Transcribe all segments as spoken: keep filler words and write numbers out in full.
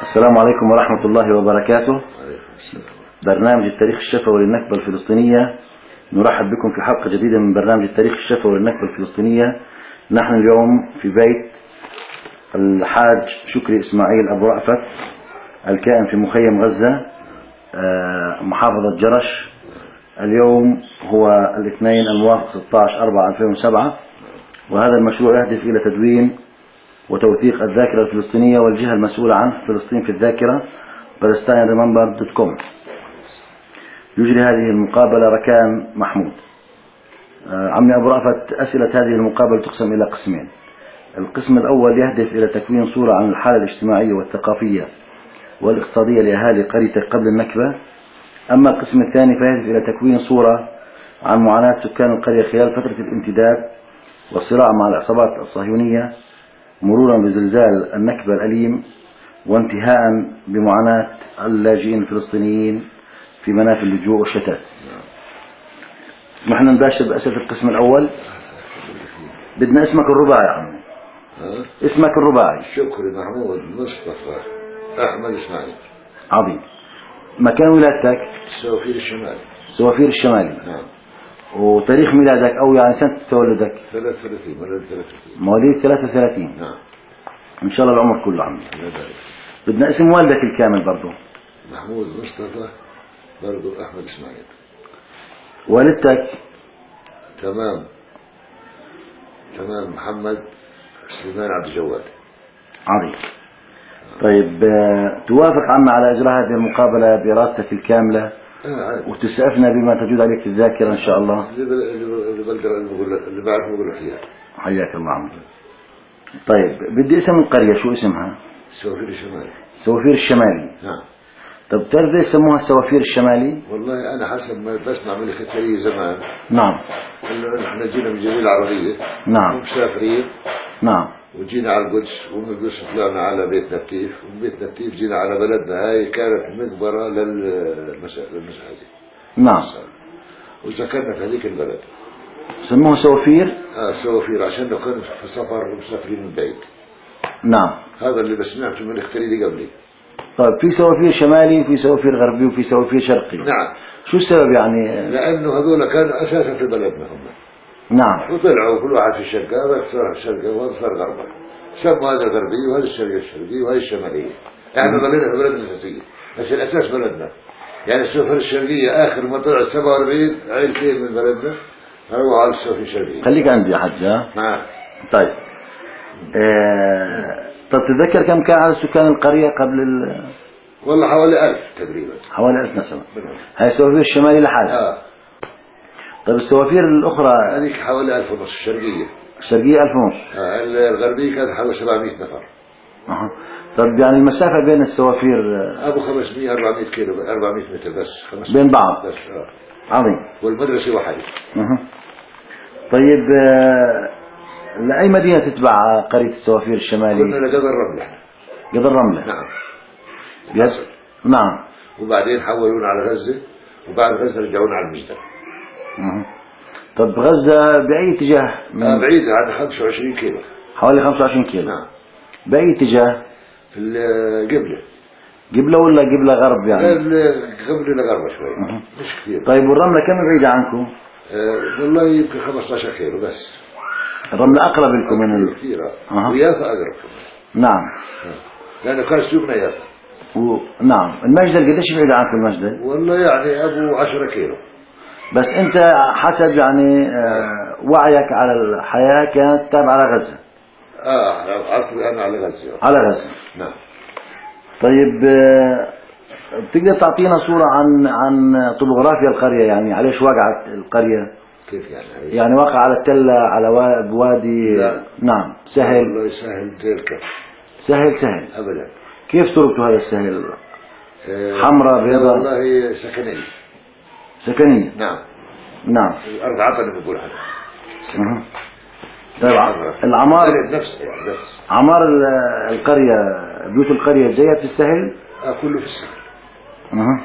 السلام عليكم ورحمة الله وبركاته. برنامج التاريخ الشفوي للنكبة الفلسطينية، نرحب بكم في حلقة جديدة من برنامج التاريخ الشفوي للنكبة الفلسطينية. نحن اليوم في بيت الحاج شكري إسماعيل أبو رأفت الكائن في مخيم غزة محافظة جرش. اليوم هو الاثنين الموافق ستة عشر أربعة ألفين وسبعة، وهذا المشروع يهدف إلى تدوين وتوثيق الذاكرة الفلسطينية والجهة المسؤولة عن فلسطين في الذاكرة Palestine Remember دوت كوم. يجري هذه المقابلة ركان محمود. عمي أبو رأفت، أسئلة هذه المقابلة تقسم إلى قسمين. القسم الأول يهدف إلى تكوين صورة عن الحالة الاجتماعية والثقافية والاقتصادية لأهالي قريتك قبل النكبة. أما القسم الثاني فيهدف إلى تكوين صورة عن معاناة سكان القرية خلال فترة الامتداد والصراع مع العصابات الصهيونية، مرورا بزلزال النكبة الأليم، وانتهاء بمعاناة اللاجئين الفلسطينيين في منافذ اللجوء والشتات. نحن نباشر بأسئلة القسم الأول. بدنا اسمك الرباعي يا عمي. اسمك الرباعي. شكري محمود مصطفى أحمد إسماعيل. عظيم. مكان ولادتك؟ السوافير الشمالي. السوافير الشمالي. نعم. وتاريخ ميلادك أو يعني سنة تولدك؟ ثلاثة وثلاثين مواليد ثلاثة وثلاثين. مواليد ثلاثة وثلاثين. نعم. إن شاء الله العمر كله عمي. بدنا اسم والدك الكامل برضو. محمود مصطفى برضو أحمد إسماعيل. والدتك؟ تمام تمام محمد سليمان عبد الجواد. عظيم. طيب، توافق عنا على إجراء هذه المقابلة بإرادتك الكاملة آه وتسعفنا بما تجود عليك في الذاكرة إن شاء الله؟ اللي بقدر اللي بعرف نقول فيها. حياك الله عمي. طيب، بدي اسم القرية، شو اسمها؟ السوافير الشمالي. السوافير الشمالي. نعم. طب تعرف ليش سموها السوافير الشمالي؟ والله أنا حسب ما بسمع من الختارية زمان. نعم. إنه إحنا جينا من الجزيرة العربية. نعم. ومسافرين. نعا. وجينا على القدس، ومن القدس طلعنا على بيت نبتيف، ومن بيت نبتيف جينا على بلدنا. هاي كانت مقبرة للمساجد. نعم. وسكننا في هذيك البلد. سموها سوافير؟ اه سوافير عشان لو كانوا في سفر ومسافرين من بعيد. نعم. هذا اللي بسمعته من الختاري قبلي. طيب، في سوافير شمالي وفي سوافير غربي وفي سوافير شرقي. نعم. شو السبب يعني؟ لأنه هذول كانوا أساسا في بلدنا هم. نعم. وطلعوا كل واحد في الشرق، هذا صار الشرقي وهذا صار غربي. سموا هذا الغربي وهذا الشرقي الشرقي وهذا الشمالية. يعني ضلينا في بلدنا الأساسية، بس الأساس بلدنا. يعني السوافير الشرقية آخر ما طلع سبعة وأربعين عيلتين من بلدنا روحوا على السوافير الشرقية. خليك عندي يا حاج. نعم. طيب. آه... طب تتذكر كم كان عدد سكان القرية قبل ال والله حوالي ألف تقريبا. حوالي ألف نسمة. هاي السوافير الشمالي لحالها. آه. طيب، السوافير الأخرى؟ هذيك حوالي ألف ونص الشرقية. الشرقية ألف ونص. آه. الغربية كانت حوالي سبعمائة نفر. أه. طيب، يعني المسافة بين السوافير؟ أبو خمسمائة أربعمائة كيلو، أربعمائة متر بس. بين بعض بس. آه. عظيم. والمدرسة واحدة. أه. طيب، آه... لأي مدينة تتبع قرية السوافير الشمالي؟ كنا لقدر الرملة. قدر الرملة. نعم. يس. نعم. وبعدين حولونا على غزة، وبعد غزة رجعونا على المجدل. أه. طب غزة بأي اتجاه؟ من... آه بعيد عن خمسة وعشرين كيلو. حوالي خمسة وعشرين كيلو. نعم. بأي اتجاه؟ في القبلة. قبلة ولا قبلة غرب يعني؟ قبلة لغرب شوي. أه. مش كثير. طيب، والرملة كم بعيدة عنكم؟ آه والله يمكن خمسة عشر كيلو بس. الرملة أقرب لكم من ال... كثير. أه. ويافا أقرب. نعم. أه. لأنه كان سوقنا يافا. و... نعم. المجدل قديش بعيد عنكم المجدل؟ والله يعني أبو عشرة كيلو. بس أنت حسب يعني آه وعيك على الحياة كانت تابعة على غزة. آه عصري أنا على غزة. على غزة. نعم. طيب، آه بتقدر تعطينا صورة عن عن طبوغرافيا القرية، يعني على ايش وقعت القرية؟ كيف يعني؟ يعني وقع على التلة، على وادي؟ لا. نعم. سهل؟ والله سهل تلك. سهل سهل أبدا. كيف تربطوا هذا السهل؟ آه حمراء بيضاء؟ والله سكنية. سكنية. نعم. نعم. الأرض عطني بقول هذا. أه. طيب، العمار نفسه يعني بس. عمار القرية، بيوت القرية جاية في السهل؟ آه كله في السهل. أه.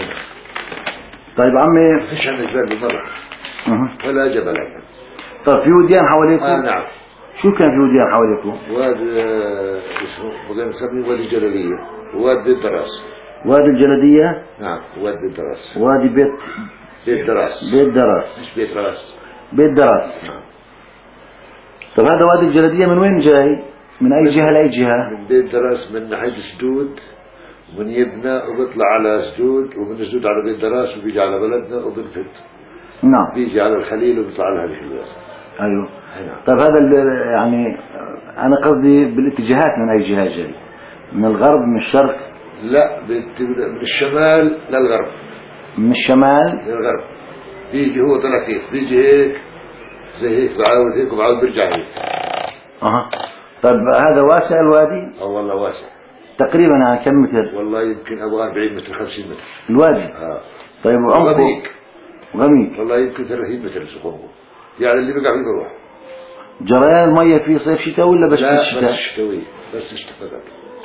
طيب عمي، ما فيش عندنا جبال بالمرة. أه. ولا جبل عندنا. طيب، في وديان حواليكم؟ آه نعم. شو كان في وديان حواليكم؟ واد آه اسمه بقينا نسميه وادي جلالية. وواد بيت دراس. وادي الجلدية. نعم واد بيت دراس. وادي بيت بيت دراس. بيت دراس. مش بيت راس. بيت دراس. نعم. طب هذا وادي الجلدية من وين جاي؟ من أي جهة لأي جهة؟ من بيت دراس من ناحية سدود، ومن يبنى وبيطلع على سدود، ومن سدود على بيت دراس، وبيجي على بلدنا وبنفت. نعم. بيجي على الخليل وبيطلع على هذه البلاد. أيوه. نعم. طيب هذا اللي يعني أنا قصدي بالاتجاهات من أي جهة جاي؟ من الغرب من الشرق؟ لا من الشمال للغرب. من الشمال للغرب. بيجي هو طلع كيف؟ بيجي هيك زي هيك بعاود هيك وبعاود برجع هيك. أها. طيب هذا واسع الوادي؟ اه والله واسع. تقريبا على كم متر؟ والله يمكن أبو أربعين متر خمسين متر. الوادي؟ اه. طيب وعمقه؟ غميق. غميق. والله يمكن ثلاثين متر سقومه. يعني اللي بقع فيه بروح. جريان المية في صيف شتاء ولا بس لا بالشتاء؟ بس شتوي بس الشتاء فقط.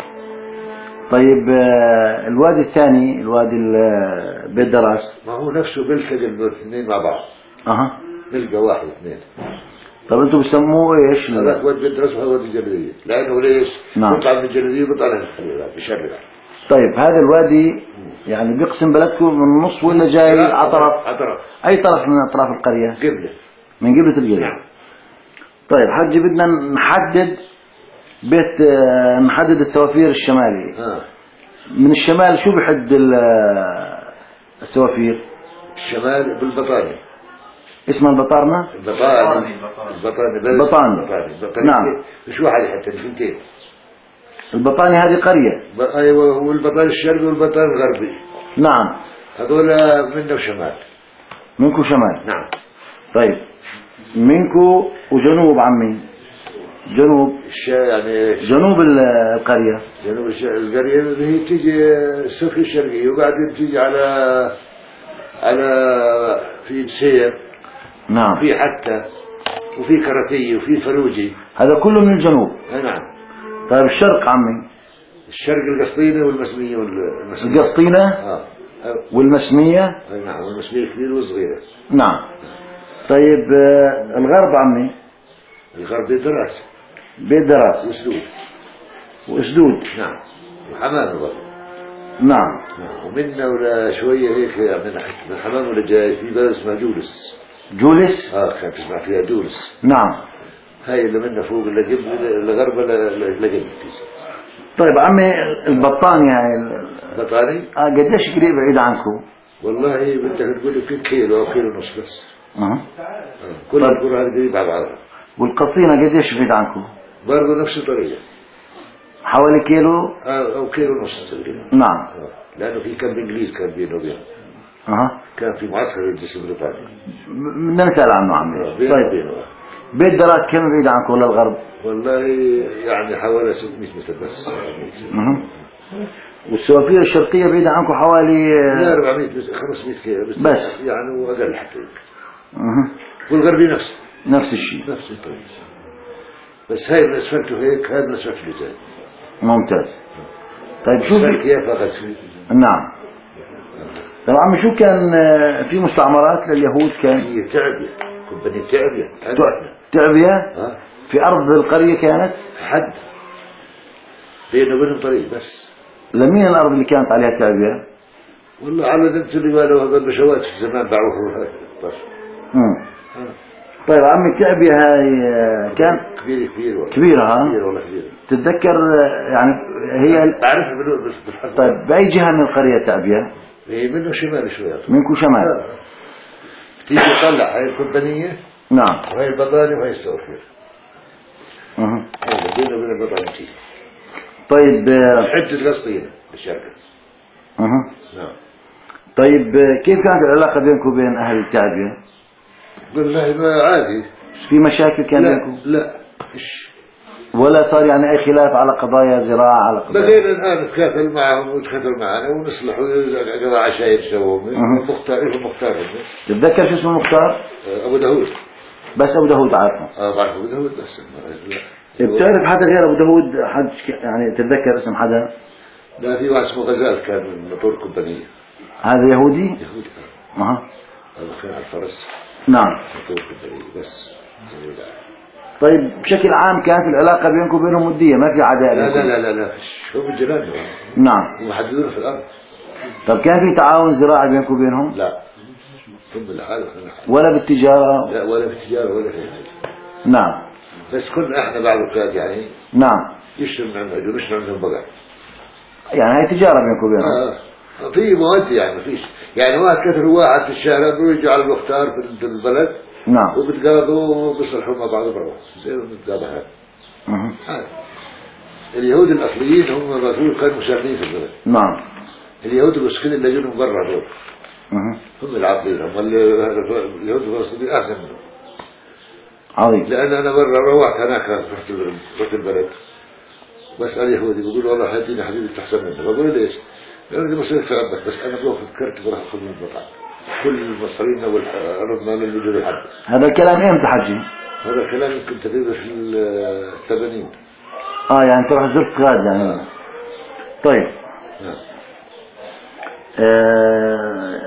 طيب آه، الوادي الثاني الوادي ال- بيت دراس. ما هو نفسه بيلتقي الاثنين مع بعض. اها. بيلقى واحد اثنين. طب انتم بسموه ايش؟ هذاك واد بيت دراس وهذا واد الجلدية. لأنه ليش؟ نعم. بيطلع من الجلدية وبيطلع من الخليل بشرق. طيب هذا الوادي يعني بيقسم بلدكم من النص ولا جاي على طرف؟ على طرف. اي طرف من اطراف القرية؟ قبله. من قبلة القرية. نعم. طيب حجي بدنا نحدد بيت آه، نحدد السوافير الشمالي. ها. من الشمال شو بحد ال- آه، السوافير؟ الشمال بالبطاني. اسمها البطارنة؟ البطاني. البطاني بس. بطاني. البطاني. نعم. مش واحد حتى اثنتين. البطاني هذه قرية. ب- ايوه والبطاني الشرقي والبطاني الغربي. نعم. هذول منه شمال. منكو شمال. نعم. طيب منكو وجنوب عمي. جنوب. الش يعني جنوب ال- القرية. جنوب الش- القرية اللي هي تيجي السفر الشرقي وبعدين تيجي على على في سير. نعم. في حتى وفي كراتي وفي فلوجي. هذا كله من الجنوب. أي نعم. طيب الشرق عمي. الشرق القسطيني والمسمية والمسمية. القسطينة اه. والمسمية. أي نعم والمسمية كبيرة وصغيرة. نعم. طيب آه، الغرب عمي. الغرب دراسة. بيت دراس. وسدود. واسدود. نعم. وحمام برضه. نعم. نعم. ومنا ولا شوية هيك من من حمام ولا جاي في بلد اسمها جولس. جولس. اه كانت تسمع فيها جولس. نعم. هاي اللي منا فوق اللي قبل الغرب اللي قبل. طيب عمي البطانية هاي بطاني. اه قديش قريب بعيد عنكم؟ والله بدك تقول لي كيلو او كيلو ونص بس. أه. آه. كل طيب. القرى هذه قريبة على بعضها. والقطينة قديش بعيد عنكم؟ برضه نفس الطريقة. حوالي كيلو. آه او كيلو ونص تقريبا. نعم. آه. لانه في كم انجليز كان بينه وبينه. اها. كان في معسكر الجيش البريطاني. بدنا نسأل عنه عمي. آه. بينه طيب وبينه. بيت دراس كم بعيد عنكم ولا الغرب؟ والله يعني حوالي ستمئة متر بس. اها. والسوافير الشرقية بعيدة عنكم حوالي لا أربعمئة متر خمسمئة كيلو بس, بس. يعني وأقل حتى. اها. والغربي نفسه. نفس الشيء. نفس الطريقة. بس هاي من أسفلته هيك هاي من أسفلته اللي جاي. ممتاز. طيب شو أسفل في... كيف أغسل. نعم. طيب عمي شو كان آه، في مستعمرات لليهود كان؟ هي تعبية. كومبانية تعبية. تع- تعبية ها. في أرض القرية كانت؟ حد. بينه وبينهم طريق بس. لمين الأرض اللي كانت عليها تعبية؟ والله على ذنب اللي قالوا هذا البشوات في زمان باعوه طرش. امم. طيب عمي التعبية هاي آه، كان كبير كبير والله. كبيرة ها؟ كبير والله كبير. تتذكر آه، يعني هي تعرف منو بس بالحق. طيب بأي جهة من القرية تعبية؟ هي منه شمال شوية. منكم شمال. آه. تيجي تطلع هاي الكومبانية. نعم. وهي البطاني وهي السوافير. أها. هذا بينه وبين البطاني تيجي. طيب آه، حدة قسطينة بالشرق. أها. نعم. طيب آه، كيف كانت العلاقة بينكم وبين أهل التعبية؟ والله ما عادي. في مشاكل كان لا بينكم؟ لا إيش. ولا صار يعني أي خلاف على قضايا زراعة على قضايا؟ بدينا الآن نتكافل معهم ونتكافل معنا ونصلح قضاء عشاير سووهم. أها. مختار اسمه مختار. تتذكر شو اسمه مختار؟ أبو داوود. بس أبو داود عارفه. اه بعرف أبو داوود بس. بتعرف حدا غير أبو داود حد يعني تتذكر اسم حدا؟ لا في واحد اسمه غزال كان من مطور كومبانية. هذا يهودي؟ يهودي. أها. هذا كان على الفرس. نعم. مطور كومبانية بس. طيب بشكل عام كانت العلاقة بينكم وبينهم ودية، ما في عداء لا بينكم؟ لا لا لا لا فيش، هم الجيران نعم. هم محددون في الأرض. طب كان في تعاون زراعي بينكم وبينهم؟ لا هم بالحال وإحنا بالحال. ولا بالتجارة؟ لا ولا في التجارة ولا في حاجة. نعم. بس كنا احنا بعض الوقت يعني نعم. يشتري من عندهم أجر ويشتري عندهم بقر. يعني هاي تجارة بينكم وبينهم؟ آه. في مواد يعني ما فيش، يعني واحد كثر واحد في الشارع بيجوا على المختار في البلد. نعم. وبتقابضوا وبيصلحوا مع بعض برا زي ما بنتقابل هذا. أه. اليهود الأصليين هم الرسول كانوا مسالمين في البلد. نعم. اليهود المسكين اللي جنهم برا دول أه. هم العاطلين، هم اللي اليهود الفلسطينيين أحسن منهم. عظيم. لأن أنا مرة روحت هناك رحت رحت البلد بسأل يهودي بقول والله هاتيني حبيبي تحسن منه، بقول ليش؟ لأن دي مصاريف في عندك، بس أنا بروح فكرت بروح أخذ من المطعم كل المصارينا والأرضنا اللي يجوا لحد. هذا الكلام امتى حجي؟ هذا الكلام يمكن تقريبا في الثمانين. اه يعني تروح زرت غاد يعني. آه. طيب. نعم. آه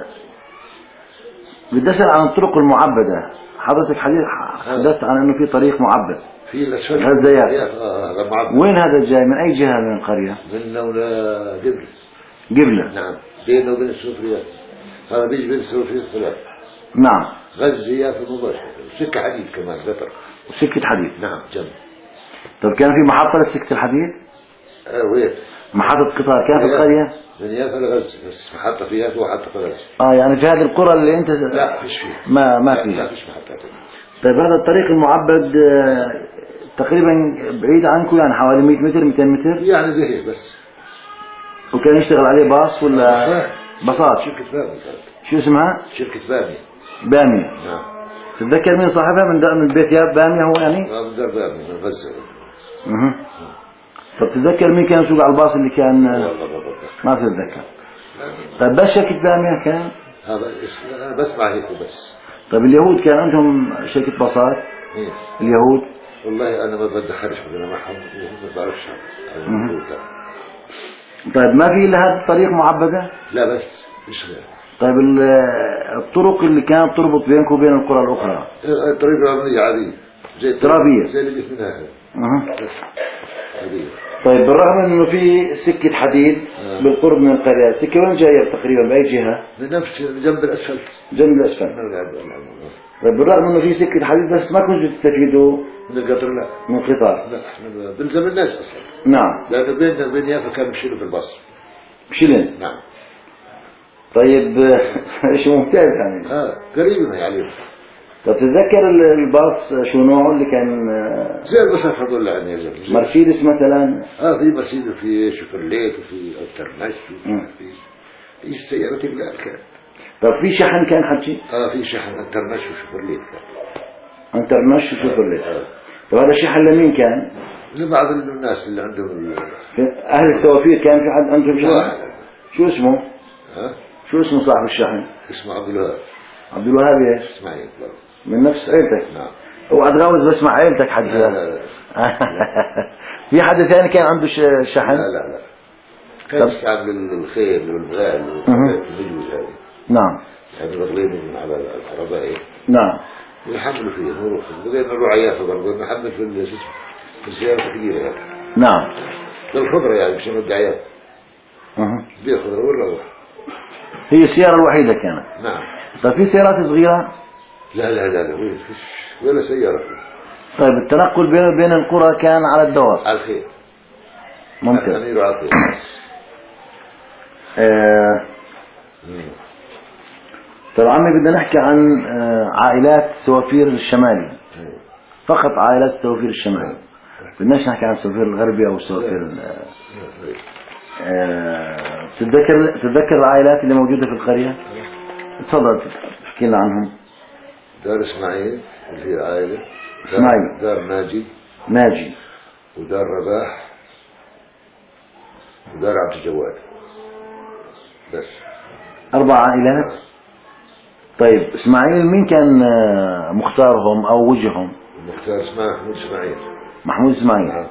بدي أسأل عن الطرق المعبدة. حضرتك حديث حدثت عن انه في طريق معبد في الأسفل غزيات. آه هذا معبد. وين هذا جاي؟ من اي جهة من القرية؟ من لولا قبل. قبلة. نعم بينه وبين السوفريات. هذا بيجي بين السوفريات ثلاث. نعم. غزية في مباشرة سكة حديد كمان قطر. سكة حديد. نعم جنب. طب كان في محطة لسكة الحديد؟ آه وين؟ محطة قطار كان في القرية؟ من يافا لغزة بس محطة في يافا ومحطة في غزة. اه يعني في هذه القرى اللي انت لا فيش فيها. ما ما لا فيها. لا فيش محطات. طيب هذا الطريق المعبد آه، تقريبا بعيد عنكم يعني حوالي مئة متر مئتين متر؟ يعني زي هيك بس. وكان يشتغل عليه باص ولا باصات؟ شركة بامي كانت. شو اسمها؟ شركة بامي. بامية. نعم. تتذكر مين صاحبها من من بيت ياب بامية هو يعني؟ من دار بامي من غزة. اها. طب تتذكر مين كان يسوق على الباص اللي كان؟ والله ما بتذكر. ما تتذكر. طيب بس شركة بامية كان؟ هذا اسم أنا بسمع هيك وبس. طيب اليهود كان عندهم شركة باصات؟ إيه؟ اليهود؟ والله أنا ما بدخلش أنا ما حد ما بعرفش هذا. طيب ما في إلا هذه الطريق معبدة؟ لا بس مش غير. طيب الطرق اللي كانت تربط بينكم وبين القرى الأخرى؟ الطريق الرملية عادية. زي ترابية. زي اللي جسمنا هذا. أها. بس عادية. طيب بالرغم انه في سكة حديد آه. بالقرب من القرية، السكة وين جاية تقريبا بأي جهة؟ من نفس جنب الأسفل. جنب الأسفل. طيب بالرغم انه في سكة حديد بس ما كنتوا تستفيدوا من القطر لا. من القطار؟ لا احنا بنلزم الناس أصلا. نعم. لأنه بيننا وبين يافا كانوا بيشيلوا في الباص. بشيلين. نعم. طيب ايش ممتاز يعني. اه قريبنا يعني. طب تتذكر الباص شو نوعه اللي كان؟ زي الباص هذول يعني يا زلمة. مرسيدس مثلا؟ اه في مرسيدس وفي شوفرليت وفي الترنش وفي في السيارات البلاد كانت. طب في شحن كان حكي؟ اه في شحن الترنش وشوفرليت كان. انترنش وشوفرليت. آه. طب هذا الشحن لمين كان؟ لبعض الناس اللي عندهم اهل السوافير كان في حد عندهم شحن؟ واحد. شو اسمه؟ ها؟ شو اسمه صاحب الشحن؟ اسمه عبد الوهاب. عبد الوهاب ايش؟ اسماعيل. من نفس عيلتك؟ نعم. هو اتغوز بس مع عيلتك حد؟ لا لا لا. في حد ثاني كان عنده ش- شحن؟ لا لا لا. كان يستعمل الخيل والبغال والمجوز هذه. نعم. يعني بغلين من على العرباء. نعم. ويحملوا فيه نروح بغينا نروح عيافة برضه نحمل في ال- في السيارة الكبيرة يعني. نعم. الخضرة يعني مش نودي عيافة. أه. بيع خضرة ولا روح. هي السيارة الوحيدة كانت؟ نعم. طيب في سيارات صغيرة؟ لا لا لا لا وين فيش ولا سيارة. طيب التنقل بين بين القرى كان على الدوار؟ على الخير. ممتاز. أمير على الخير. آه. طيب عمي بدنا نحكي عن آه عائلات سوافير الشمالي. فقط عائلات سوافير الشمالي. بدناش نحكي عن السوافير الغربي او السوافير ال- آه، تتذكر تتذكر العائلات اللي موجودة في القرية؟ تفضل تحكي لنا عنهم. دار إسماعيل اللي هي عائلة. دار إسماعيل. دار ناجي. ناجي. ودار رباح. ودار عبد الجواد. بس. أربع عائلات. طيب إسماعيل مين كان آه، مختارهم أو وجههم؟ المختار اسمه محمود إسماعيل. محمود إسماعيل. نعم.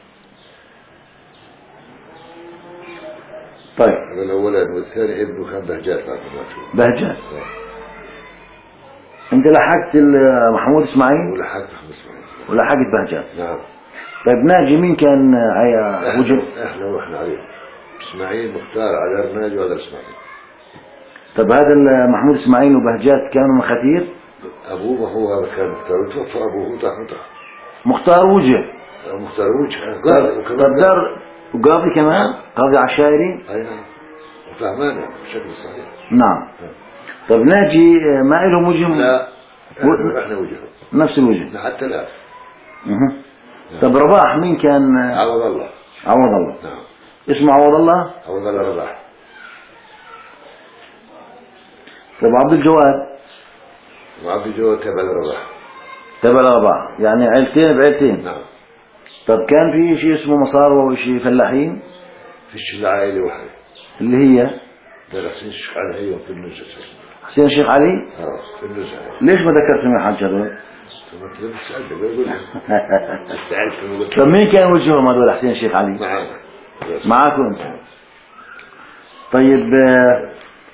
طيب. هذا الأولاد والثاني ابنه كان بهجات بعد ما مات. بهجات. انت لحقت ال- محمود اسماعيل ولحقت محمود اسماعيل. ولحقت بهجات. نعم. طيب ناجي مين كان عيا وجد؟ احنا احنا واحنا عليهم اسماعيل مختار على ناجي ولا اسماعيل. طب هذا ال- محمود اسماعيل وبهجات كانوا مخاتير؟ ابوه ما هو كان مختار وتوفى ابوه طاح مطرح. مختار وجه. مختار وجه طب قاضي وكمان طب دار وقاضي كمان؟ قاضي عشائري؟ اي نعم وفهمانه بشكل صحيح. نعم. طب ناجي ما لهم وجه؟ لا و- احنا وجهه نفس الوجه. حتى الان. مه. طب رباح مين كان؟ عوض الله. عوض الله. نعم. اسمه عوض الله؟ عوض الله رباح. طب عبد الجواد؟ وعبد الجواد تبع الرباح. تبع رباح، يعني عيلتين بعيلتين. نعم. طب كان في شيء اسمه مصاروة وشيء فلاحين؟ فيش الا عائله واحده اللي هي ده حسين الشيخ علي هيهم في النزهه. حسين الشيخ علي؟ اه في النزهه. ليش ما ذكرت من حاج هذول؟ ثم تقدر تسالني بقول لك سالت طب مين كان وجههم هذول حسين الشيخ علي؟ معانا معاكم انت. طيب آه،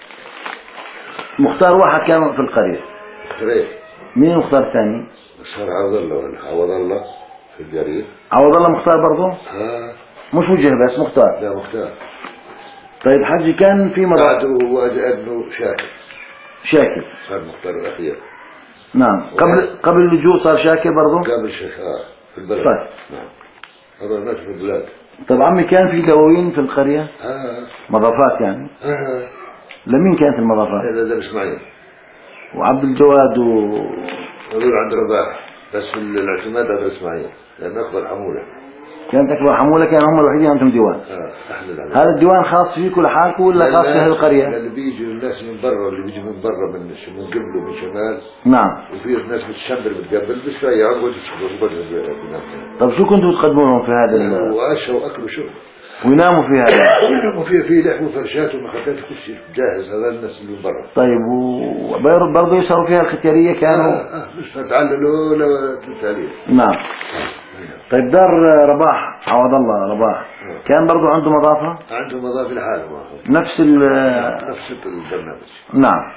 مختار واحد كان في القرية، خير. مين مختار الثاني؟ صار عوض الله ولا عوض الله في القرية. عوض الله مختار برضه؟ اه مش وجه بس مختار. لا مختار. طيب حجي كان في مضى بعده واجى ابنه شاكر. شاكر. صار مختار الاخير. نعم. قبل قبل اللجوء صار شاكر برضه؟ قبل الشيخ اه في البلد. طيب. نعم. هذا الناس في البلاد. طب عمي كان في دواوين في القرية؟ اه مضافات يعني؟ اه لمين كانت المضافات؟ هذا ده اسماعيل. وعبد الجواد و... هذول عند رباح بس الاعتماد هذا اسماعيل لأن أكبر حمولة. كانت أكبر حمولة كان هم الوحيدين عندهم ديوان. اه احنا العمل. هذا الديوان خاص فيكم لحالكم ولا خاص في هذه القرية؟ اللي بيجي الناس من برا اللي بيجي من برا من من قبل ومن شمال. نعم. وفي ناس بتشمر بتقبل بشوية يعقد يشربوا بنفسهم. طب شو كنتوا تقدموا لهم في هذا ال... وعشاء وأكل وشرب. ويناموا في هذا؟ وفي في لحم وفرشات ومخدات كل شيء جاهز هذا الناس اللي من برا. طيب وبرضه يسهروا فيها الختيارية كانوا؟ اه اه مش تعللوا ولا تتعليل. نعم. طيب دار رباح عوض الله رباح كان برضو عنده مضافة؟ عنده مضافة لحاله نفس ال نفس البرنامج. نعم.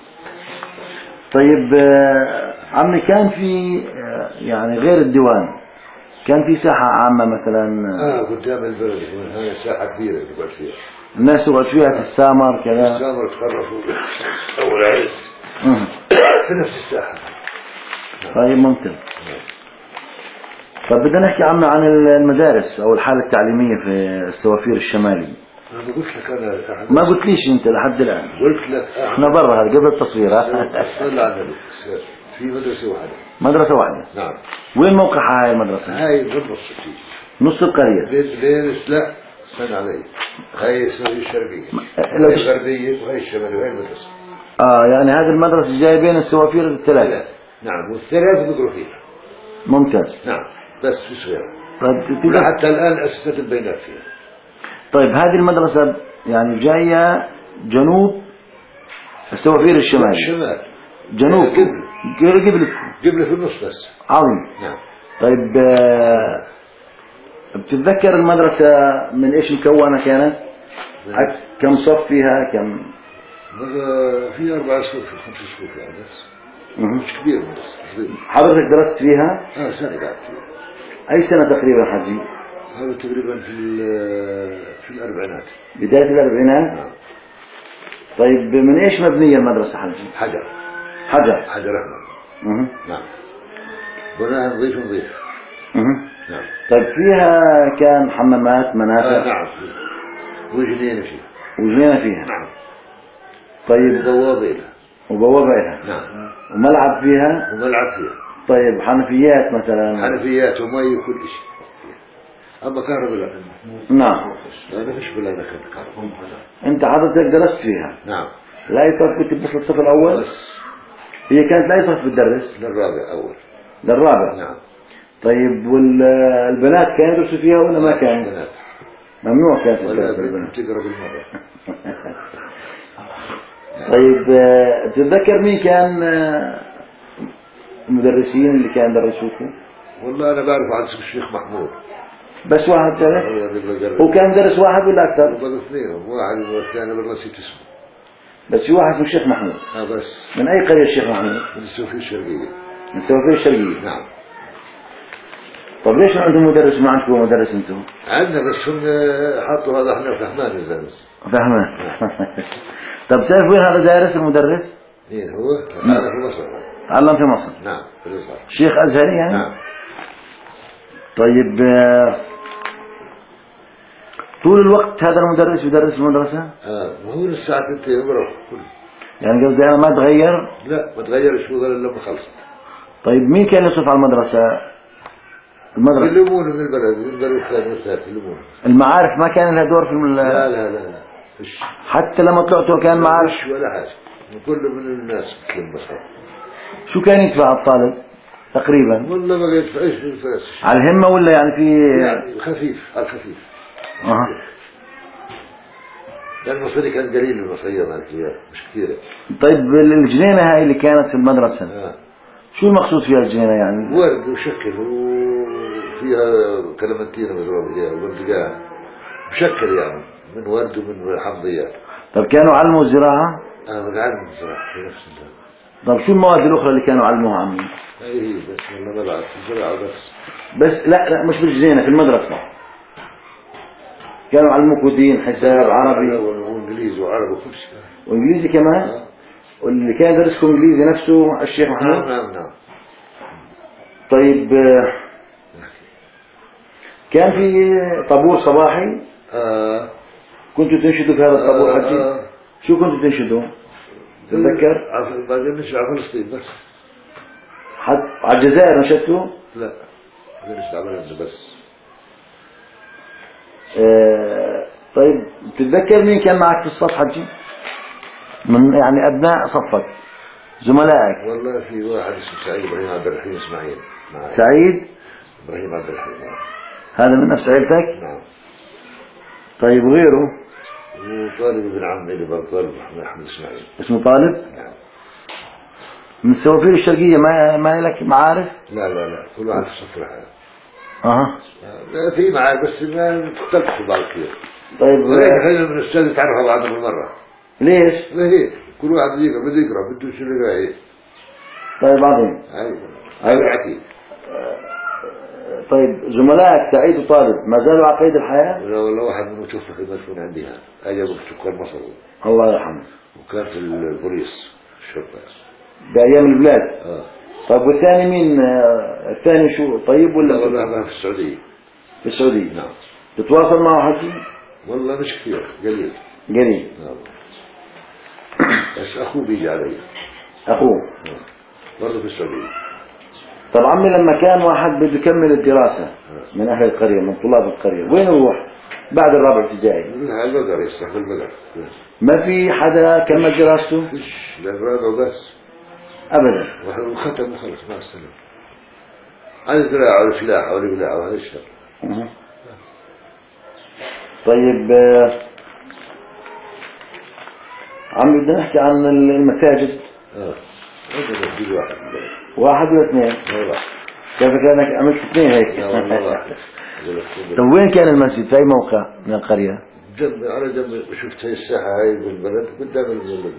طيب آه، عمي كان في آه، يعني غير الديوان كان في ساحة عامة مثلا اه قدام البلد هاي ساحة كبيرة تقعد فيها الناس تقعد فيها في السامر كذا؟ السامر تخرفوا أو العرس مم. في نفس الساحة. طيب ممتاز. طب بدنا نحكي عمنا عن المدارس أو الحالة التعليمية في السوافير الشمالي. أنا قلت لك أنا ما قلت ليش أنت لحد الآن؟ قلت لك احنا برا هذا قبل التصوير ها؟ صلى على النبي في مدرسة واحدة. مدرسة واحدة. نعم. وين موقعها هاي المدرسة؟ هاي بالنص فيه. نص القرية. بين بين لا استنى علي. هاي اسمها الشرقية. لو هاي تش- الغربية وهاي الشمالية وهاي المدرسة. اه يعني هذه المدرسة جاية بين السوافير الثلاثة. ثلاث. نعم والثلاث بيقروا فيها. ممتاز. نعم بس في صغيرة. طيب تقدر- حتى الآن أسست البيانات فيها. طيب هذه المدرسة يعني جاية جنوب السوافير الشمالي. الشمال. جنوب قبل. قبل قبل قبل في النص بس. عظيم. نعم. طيب آه، بتتذكر المدرسة من ايش مكونة كانت؟ أك- كم صف فيها كم؟ مرة في أربع صفوف خمس صفوف يعني بس. مه. مش كبير بس صغير. حضرتك درست فيها؟ آه سنة قاعد فيها. أي سنة تقريبا حجي؟ هذا تقريبا في ال- في الأربعينات. بداية الأربعينات؟ نعم. طيب من ايش مبنية المدرسة حجي؟ حجر. حجر. حجر أحمر. مه. نعم. بناها نظيف نظيف. مه. نعم. طيب فيها كان حمامات آه منافع نعم. وجنين فيها. وجنينة فيها. نعم. طيب وبوابة لها. وبوابة لها نعم. وملعب فيها. وملعب فيها. طيب حنفيات مثلا. حنفيات ومي وكل شيء. أما كهرباء لا. نعم. أنا مش بلا ذاك الكهرباء. انت حضرتك درست فيها. نعم. لا يصف كنت بس الصف الاول. بس هي كانت لا يصف بتدرس للرابع أول. للرابع. نعم. طيب والبنات كانوا يدرسوا فيها ولا ما كان؟ بنات. ممنوع كانت ولا الدرس بالبنات. بتقرا بالمرة. طيب آه، تتذكر مين كان آه، المدرسين اللي كان درسوكم؟ والله أنا بعرف عن اسم الشيخ محمود. بس واحد كان؟ هو اللي بقرب. هو كان درس واحد ولا أكثر؟ وبقى اثنين واحد والثاني والله نسيت اسمه. بس في واحد اسمه الشيخ محمود. اه بس. من أي قرية الشيخ محمود؟ من السوفية الشرقية. من السوفية الشرقية. نعم. طب ليش ما عندهم مدرس وما عندكم مدرس انتم؟ عندنا بس هم حطوا هذا احنا فهمان الدرس. فهمان. طب تعرف وين هذا دارس المدرس؟ مين هو؟ هذا في مصر. تعلم في مصر. نعم في الازهر. شيخ أزهري يعني؟ نعم. طيب طول الوقت هذا المدرس يدرس في المدرسة؟ اه ما هو الساعة تنتهي عمره كله. يعني قصدي أنا ما تغير؟ لا ما تغيرش هو غير لما خلصت. طيب مين كان يصرف على المدرسة؟ المدرسة يلمون من البلد من البلد الثاني والثالث يلمون. المعارف ما كان لها دور في المل... لا لا لا لا فيش. حتى لما طلعتوا كان معارف؟ فيش ولا حاجة. كله من الناس مثل بس. شو كان يدفع الطالب تقريبا؟ والله ما يدفع ايش يدفع. على الهمة ولا يعني في يعني خفيف على الخفيف. اها. يعني المصري كان قليل المصرية مالك مش كثيرة. طيب الجنينة هاي اللي كانت في المدرسة آه. شو المقصود فيها الجنينة يعني؟ ورد وشكل وفيها كلمنتين مزروع فيها وبرتقال مشكل يعني من ورد ومن حمضيات. طب كانوا علموا الزراعة؟ أنا بتعلم الزراعة في نفس الوقت. طب شو المواد الأخرى اللي كانوا علموها عمي؟ هي بس والله ما بعرف الزراعة بس. بس لا لا مش بالجنينة في المدرسة كانوا علموكوا دين حساب عربي وانجليزي وعربي وكل شيء. وانجليزي كمان؟ آه. واللي كان يدرسكم انجليزي نفسه الشيخ محمود؟ نعم نعم نعم. طيب كان في طابور صباحي؟ آه. كنتوا تنشدوا في هذا الطابور آه. حجي؟ آه. شو كنتوا تنشدوا؟ تتذكر؟ بعدين نشد على فلسطين بس. حد على الجزائر نشدتوا؟ لا بعدين نشد على بلدنا بس. آه طيب تتذكر مين كان معك في الصف حجي؟ من يعني أبناء صفك زملائك؟ والله في واحد اسمه سعيد إبراهيم عبد الرحيم إسماعيل. سعيد إبراهيم عبد الرحيم. هذا من نفس عيلتك؟ نعم. طيب وغيره؟ وطالب ابن عمي اللي برضه طالب أحمد إسماعيل. اسمه طالب؟ نعم. من السوافير الشرقية ما ما لك معارف؟ لا لا لا كل واحد في صف لحاله. اها. لا في معارف بس ما تختلفوا بعض كثير. طيب خلينا من الأستاذ يتعرفوا على بعضهم بالمرة. ليش؟ لا هيك كل واحد يقرأ بده يقرأ بده شو اللي قاعد. طيب بعدين. أيوة. أيوة أكيد. طيب زملائك سعيد وطالب ما زالوا على قيد الحياة؟ لا والله واحد منهم توفى في المدفون عندي هذا. أجا بسكان مصر. الله يرحمه. وكان في البوليس الشرطة. بأيام البلاد. آه. طيب والثاني مين؟ الثاني شو طيب ولا؟ لا والله في السعودية. في السعودية. نعم. تتواصل معه حكي؟ والله مش كثير قليل. قليل. نعم. بس أخوه بيجي علي. أخوه. نعم. برضه في السعودية. طب عمي لما كان واحد بده يكمل الدراسة من أهل القرية من طلاب القرية وين يروح بعد الرابع ابتدائي؟ على البقر يسرح في البقر. ما في حدا كمل دراسته؟ فيش لا رابع بس. أبدا. وختم وخلص مع السلامة. عن الزراعة والفلاحة والإبلاع وهذا الشيء. أه. طيب آه، عم بدنا نحكي عن المساجد. اه هذا بيجي واحد. واحد ولا اثنين؟ والله. كيف كانك عملت اثنين هيك؟ لا والله واحد. طيب وين كان المسجد؟ في أي موقع من القرية؟ جنب على جنب شفت هاي الساحة هاي بالبلد قدام المولد.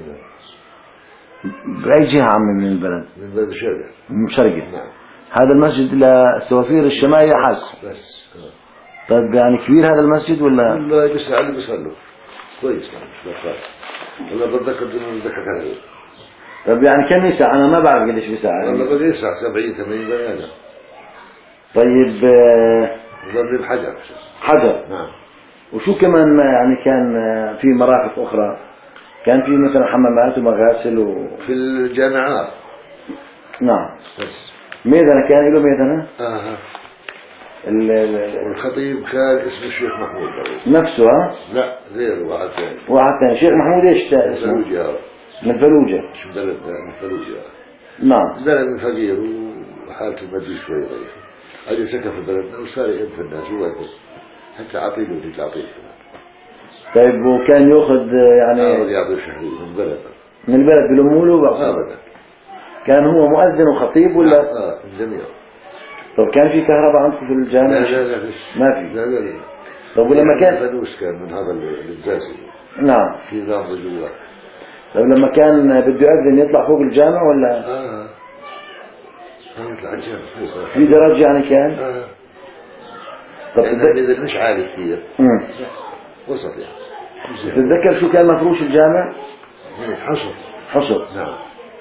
بأي جهة عمي من البلد؟ من بلد الشرقي. من شرقي. نعم. هذا المسجد للسوافير الشمالية حق. بس. آه. طيب يعني كبير هذا المسجد ولا؟ والله بس على اللي بيصلوا. كويس يعني لا خالص. والله بتذكر إنه بتذكر هذا. طيب يعني كم يسع؟ أنا ما بعرف قديش بيسع. والله بقى يسع سبعين ثمانين بني آدم. طيب آه، وضرب الحجر. حجر. نعم. وشو كمان يعني كان آه، في مرافق أخرى؟ كان في مثلا حمامات ومغاسل و... في الجامعات. نعم. بس. ميدنة كان له ميدنة؟ آه. ال... ال... والخطيب كان اسمه الشيخ محمود برضه. نفسه ها؟ لا غيره واحد ثاني. واحد ثاني شيخ محمود ايش اسمه؟ فلوجة. من فلوجة. مش مدرب من فلوجة. نعم. زلمة فقير وحالته المادية شوي ضعيفة. أجي سكن في بلدنا وصار يهم في الناس ووقف. حتى عطيه وديك عطيه. طيب وكان يأخذ يعني آه يعطيه شهري من بلد. من البلد بلموا له؟ أبدا. كان هو مؤذن وخطيب ولا؟ آه الجميع. طب كان في كهرباء عندكم في الجامعة؟ لا لا لا فيش. ما في. لا لا لا. طب ولما كان فانوس كان من هذا الجاسي. نعم. في نظام جوا. طيب لما كان بده يأذن يطلع فوق الجامع ولا اه يطلع الجامع فوق في درج يعني كان؟ اه طب لأن تتذكر النزل مش عالي كثير مم. وسط يعني مش زي- تتذكر شو كان مفروش الجامع؟ يعني حصر حصر. نعم.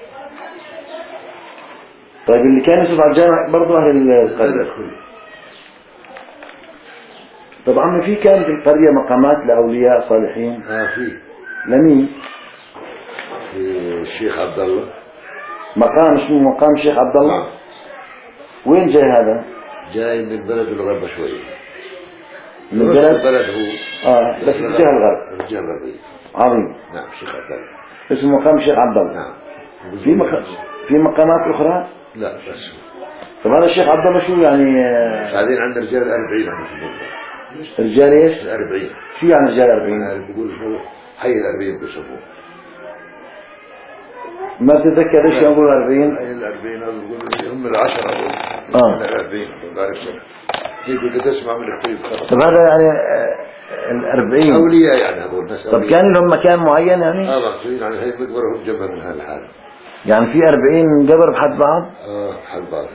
طيب اللي كان يصرف على الجامع برضه أهل القرية. طب عمي في كان في القرية مقامات لأولياء صالحين؟ اه في لمين؟ في الشيخ عبد الله. مقام اسمه مقام شيخ عبد الله؟ نعم. وين جاي هذا؟ جاي من البلد الغربة شوية. من نص البلد؟ البلد هو اه بس في الجهة الغرب. الجهة الغربية. عظيم. نعم الشيخ عبد الله. اسمه مقام شيخ عبد الله. نعم. في مق... في مقامات أخرى؟ لا بس طب هذا الشيخ عبد الله شو يعني آه، بعدين عندنا رجال الأربعين عم يسموه. رجال ايش؟ الأربعين. شو يعني رجال أربعين؟ يعني بيقول شو حي الأربعين بيسموه. ما بتتذكر ايش يقول أربعين؟ حي الأربعين بيقولوا هم العشرة هذول. آه. من الأربعين ما بعرف شو. هيك بدك تسمع من الخطيب خلاص. طب هذا يعني آه، الأربعين. أولياء يعني هذول ناس طب كان لهم مكان معين يعني؟ اه معصومين يعني هي مقبرهم جنب من هالحال. يعني في أربعين قبر بحد بعض؟ اه حد بعض.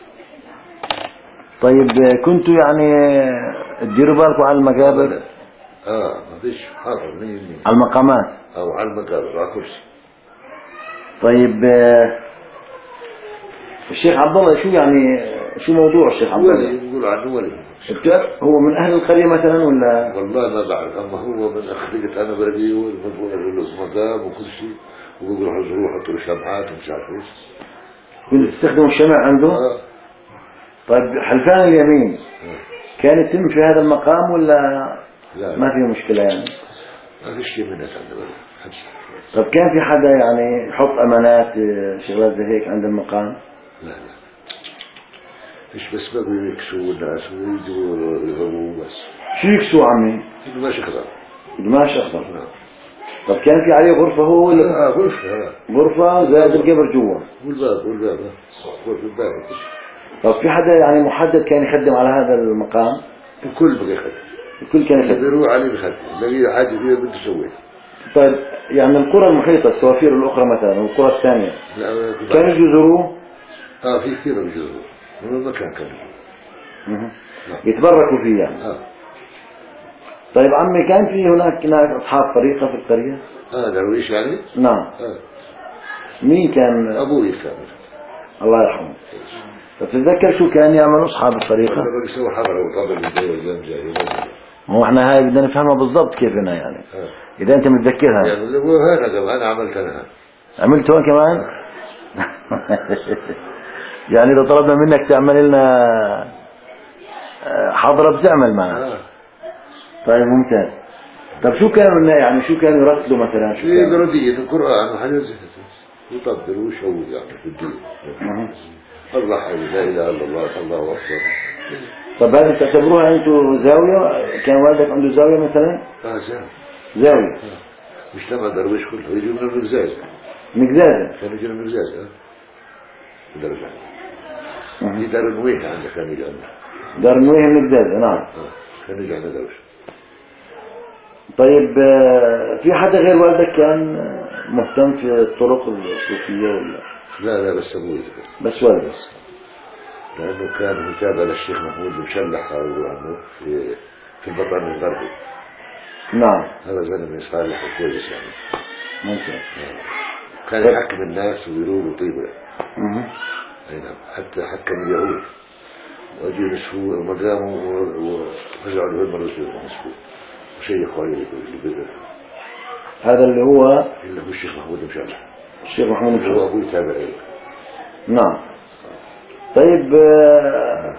طيب آه، كنتوا يعني آه، تديروا بالكم على المقابر؟ اه ما فيش حاضر مين مين. على المقامات؟ او على المقابر على كرسي. طيب آه، الشيخ عبد الله شو يعني آه، شو موضوع الشيخ عبد الله؟ ولي بيقولوا عنه ولي. بتعرف هو من أهل القرية مثلا ولا؟ والله ما بعرف اما هو من اخرجة انا بلدي والمقبول له مقام وكل شيء وبيقولوا حضروا حطوا له شمعات ومش عارف ايش. كنتوا تستخدموا الشمع عنده؟ اه طيب حلفان اليمين آه. كان يتم في هذا المقام ولا لا ما في مشكلة يعني؟ ما في شيء منها عند بلد. طب كان في حدا يعني يحط أمانات آه، شغلات زي هيك عند المقام؟ لا لا فيش بس بقوا يكسوا الناس ويجوا يضربوا بس. شو يكسوا عمي؟ إنه ماشي خضار. قماش أخضر. نعم. طب كان في عليه غرفة هو ولا؟ اه غرفة اه غرفة زائد القبر جوا. والباب والباب اه غرفة الباب. طب في حدا يعني محدد كان يخدم على هذا المقام؟ الكل بقى يخدم. الكل كان اللي يخدم. بيروح عليه بخدم اللي حاجة فيها بده يسويها. طيب يعني القرى المحيطة السوافير الأخرى مثلا والقرى الثانية لا كانوا يجوا يزوروه؟ اه في كثير بيجوا من المكان كان مه. يتبركوا فيه يعني. اه طيب عمي كان في هناك ناس أصحاب طريقة في القرية؟ اه درويش يعني؟ نعم. اه مين كان؟ ابوي كان. الله يرحمه. طب تتذكر شو كان يعملوا أصحاب الطريقة؟ ولا بيسوي حضرة وطابل الجو اليوم جاي. هو احنا هاي بدنا نفهمها بالضبط كيف هنا يعني. اه إذا أنت متذكرها. يعني اللي هو هذا قبل انا عملت انا. عملت هون كمان؟ يعني إذا طلبنا منك تعمل لنا حضرة بتعمل معنا. اه طيب ممتاز. طب شو كانوا يعني شو كانوا يرتلوا مثلا؟ شو في كانوا؟ بردية القرآن وحاجة زي كذا يطبل ويشوي يعني في الدين. مه. الله حي لا اله الا الله الله اكبر. طب هذه تعتبروها أنتوا زاوية؟ كان والدك عنده زاوية مثلا؟ اه زين. زاوية. مش لما درويش كله يجوا من المرزاز. مقزازة. كانوا يجوا من المرزاز اه درجة. مه. في دار النوية عندك كانوا يجوا عندنا. دار نويه مقزازة نعم. اه كانوا يجوا عندنا درويش. طيب آه، في حدا غير والدك كان آه، مهتم في الطرق الصوفية ولا؟ لا لا بس ابوي بس والدك. لانه كان متابع للشيخ محمود المشلح عنه في في البطن الغربي. نعم. هذا زلمه صالح وكويس يعني. ممكن. كان طيب. يحكم الناس ويروق وطيبه. مه. اي نعم حتى حكم اليهود واجوا نسفوه مقامه ورجعوا له المره نسفوه وشيخوا عليه اللي بيقدر. هذا اللي هو اللي هو الشيخ محمود المشلح. الشيخ محمود اللي الشيخ. هو ابوي تابع له. نعم. طيب آه،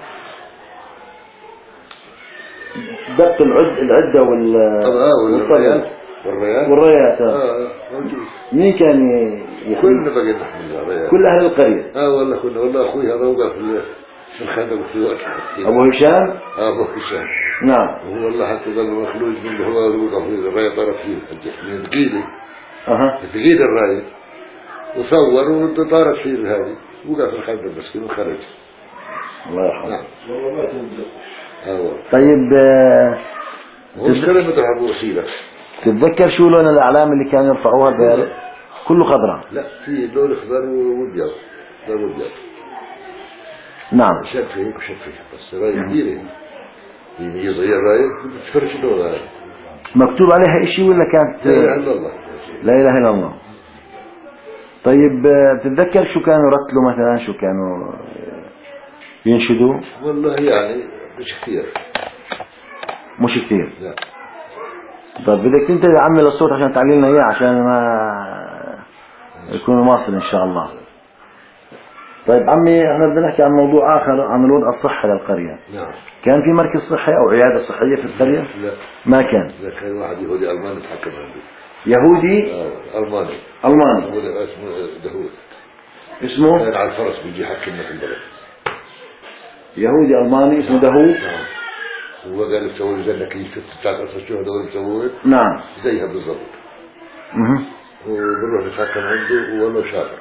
ضبط العد العدة وال طب اه والريال والطبل والريال والريات. اه آه. اه موجود. مين كان ي- يخدم؟ كلنا بقينا نحمل الريال. كل أهل القرية. اه والله كنا والله اخوي هذا وقع في ال- في الخندق في الوقت. أبو هشام. اه ابو هشام. نعم. وهو والله حتى ظل مخلوج من هو وقع في الرايه طرف فيه من ثقيله أها. ثقيله الرايه وصور وطارت فيه هذه وقع في الخندق مسكين وخرج. الله يرحمه. نعم. اه والله. طيب آه، هو مش كلمة ابو وسيله. تتذكر شو لون الأعلام اللي كانوا يرفعوها بيارق؟ كله خضراء. لا في لون اخضر وابيض، لون ابيض. نعم. شفه هيك وشفه بس رايه كبيره، يجي صغير رايه بتفرش اللون هذا. مكتوب عليها إشي ولا كانت؟ لا اله الا الله. لا اله الا الله. طيب بتتذكر شو كانوا يرتلوا مثلا، شو كانوا ينشدوا؟ والله يعني مش كثير. مش كثير. لا. طيب بدك انت تعمل الصوت عشان تعلمنا اياه عشان ما يكون واصل ان شاء الله. طيب عمي احنا بدنا نحكي عن موضوع اخر، عن الوضع الصحي للقرية. نعم. كان في مركز صحي او عيادة صحية في القرية؟ لا. ما كان. لا كان واحد يهودي الماني يتحكم عنده. يهودي؟ آه الماني. الماني. اسمه دهود. اسمه؟ كان على الفرس بيجي يحكمنا في البلد. يهودي الماني اسمه دهود. نعم. هو قال لي بسوي لنا كيف شفت بتاعت اصلا شو هذول بسوي؟ نعم. زيها بالضبط. اها. وبنروح نتحكم عنده والله شاطر.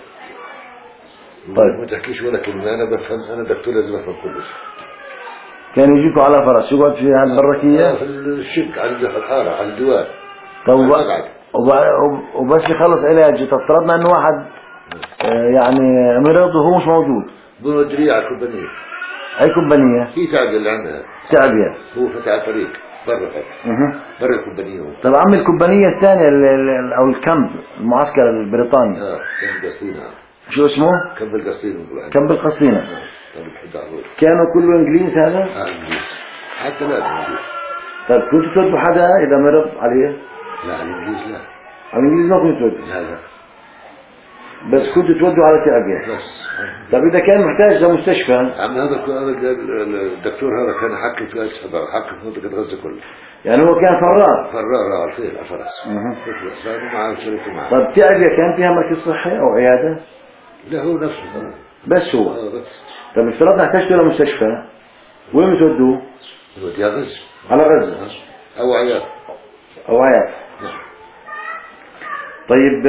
طيب. ما تحكيش ولا كلمة، أنا بفهم، أنا دكتور لازم أفهم كل شيء. كان يجيكوا على فرس يقعد في هالبركية؟ في الشق على الحارة على الدوار. طب وبس يخلص علاج افترضنا انه واحد يعني مرض وهو مش موجود، بنودريه على الكوبانية. اي كومبانية؟ في تعبية اللي عندها. تعبية. هو فتح الطريق برا اها. برا الكوبانية هو. طب عمي الكومبانية الثانية او الكامب المعسكر البريطاني. اه كامب القسطينة. شو اسمه؟ كامب القسطينة. كامب القسطينة. اه كامب الحداعور. كانوا كله انجليز هذا؟ اه انجليز. حتى لا انجليز. طيب كنتوا تودوا حدا اذا مرض عليه؟ لا الانجليز لا. على الانجليز ما كنتوا تودوا؟ لا لا. بس كنتوا تودوا على تعبية. بس. طيب اذا كان محتاج لمستشفى؟ عم هذا هذا الدكتور هذا كان حكي في السبع، حكي في منطقة غزة كلها. يعني هو كان فرار؟ فرار على الخيل على الفرس. اها. كان معه شريكه معه. طيب تعبية كان فيها مركز صحي او عيادة؟ لا هو نفسه. بس هو. اه بس. طيب افترضنا احتجتوا لمستشفى، وين بتودوه؟ يا غزة. على غزة. او عيال. او عيال. نعم. طيب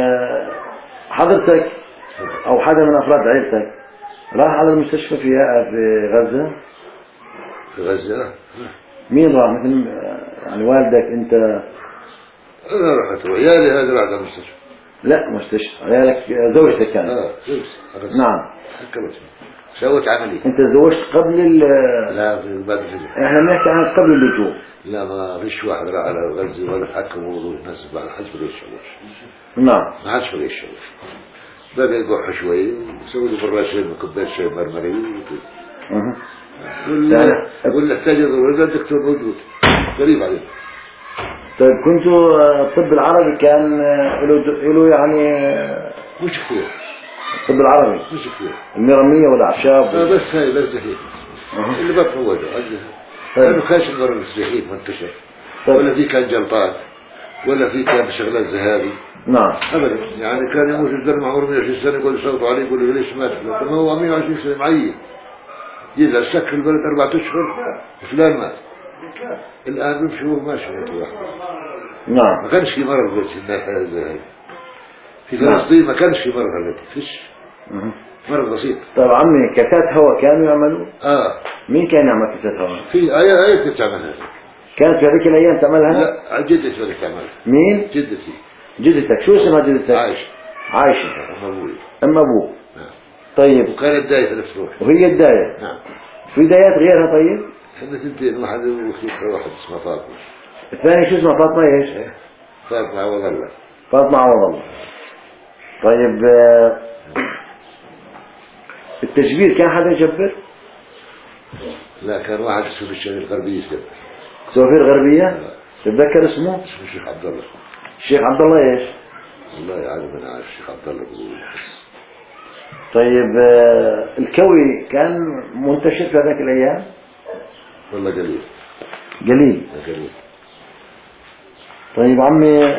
حضرتك او حدا من افراد عيلتك راح على المستشفى في في غزة؟ في غزة. مين راح؟ مثل يعني والدك انت؟ انا رحت عيالي هذا راح على المستشفى. لا مستشفى عيالك، زوجتك كانت؟ اه زوجتي. نعم. حكمتني. سوت عملية. انت تزوجت قبل ال لا في بعد الفجر. احنا بنحكي عن قبل اللجوء. لا ما فيش واحد راح على غزة ولا تحكم والناس ما حدش بقى يشوف. نعم. ما حدش بقى يشوف. بقى يقح شوي ويسوي لي براشين كوباية شاي مرمري. اها. ولا ولا تجد ولا الدكتور موجود. غريب عليه. طيب كنتوا الطب العربي كان له له يعني مش كثير. الطب العربي مش كثير. المرمية والأعشاب. آه بس هاي بس زهيد. أه. اللي بفوجه عجزه. طيب. لأنه خاش المرض الزهيد منتشر. طيب. ولا في كان جلطات ولا في كان شغلات زهادي. نعم. أبدا يعني كان يموت الدم عمره مئة وعشرين سنة يقول صوتوا عليه يقول ليش مات؟ لكن هو مئة وعشرين سنة معين. إذا شك البلد أربعة أشهر فلان مات. الآن بمشي هو ماشي موت واحد. نعم. ما كانش في مرض بس الناحية زي هاي. في نعم. فلسطين ما كانش في مرض هذا فيش. أه. مرض بسيط. طيب عمي كاسات هواء كانوا يعملوا؟ آه. مين كان يعمل كاسات هواء؟ في آية آية بتعملها. كانت في هذيك الأيام تعملها؟ لا جدتي اللي تعملها. مين؟ جدتي. جدتك، شو اسمها جدتك؟ عايشة. عايشة. أم أبوي. أم أبوه. نعم. طيب. وكانت داية نفس روح. وهي الداية. نعم. في دايات غيرها طيب؟ كنا تنتين واحد وخيخة واحد اسمه فاطمة. الثاني شو اسمه؟ فاطمة ايش؟ فاطمة عوض الله. فاطمة عوض الله. طيب التجبير كان حدا يجبر؟ لا كان واحد اسمه الشيخ الغربي يسبر. سوافير غربية؟ تتذكر اسمه؟ اسمه الشيخ عبد الله. الشيخ عبد الله ايش؟ والله عالم انا عارف الشيخ عبد الله بقول. طيب الكوي كان منتشر في هذاك الايام؟ والله قليل. قليل. قليل. طيب عمي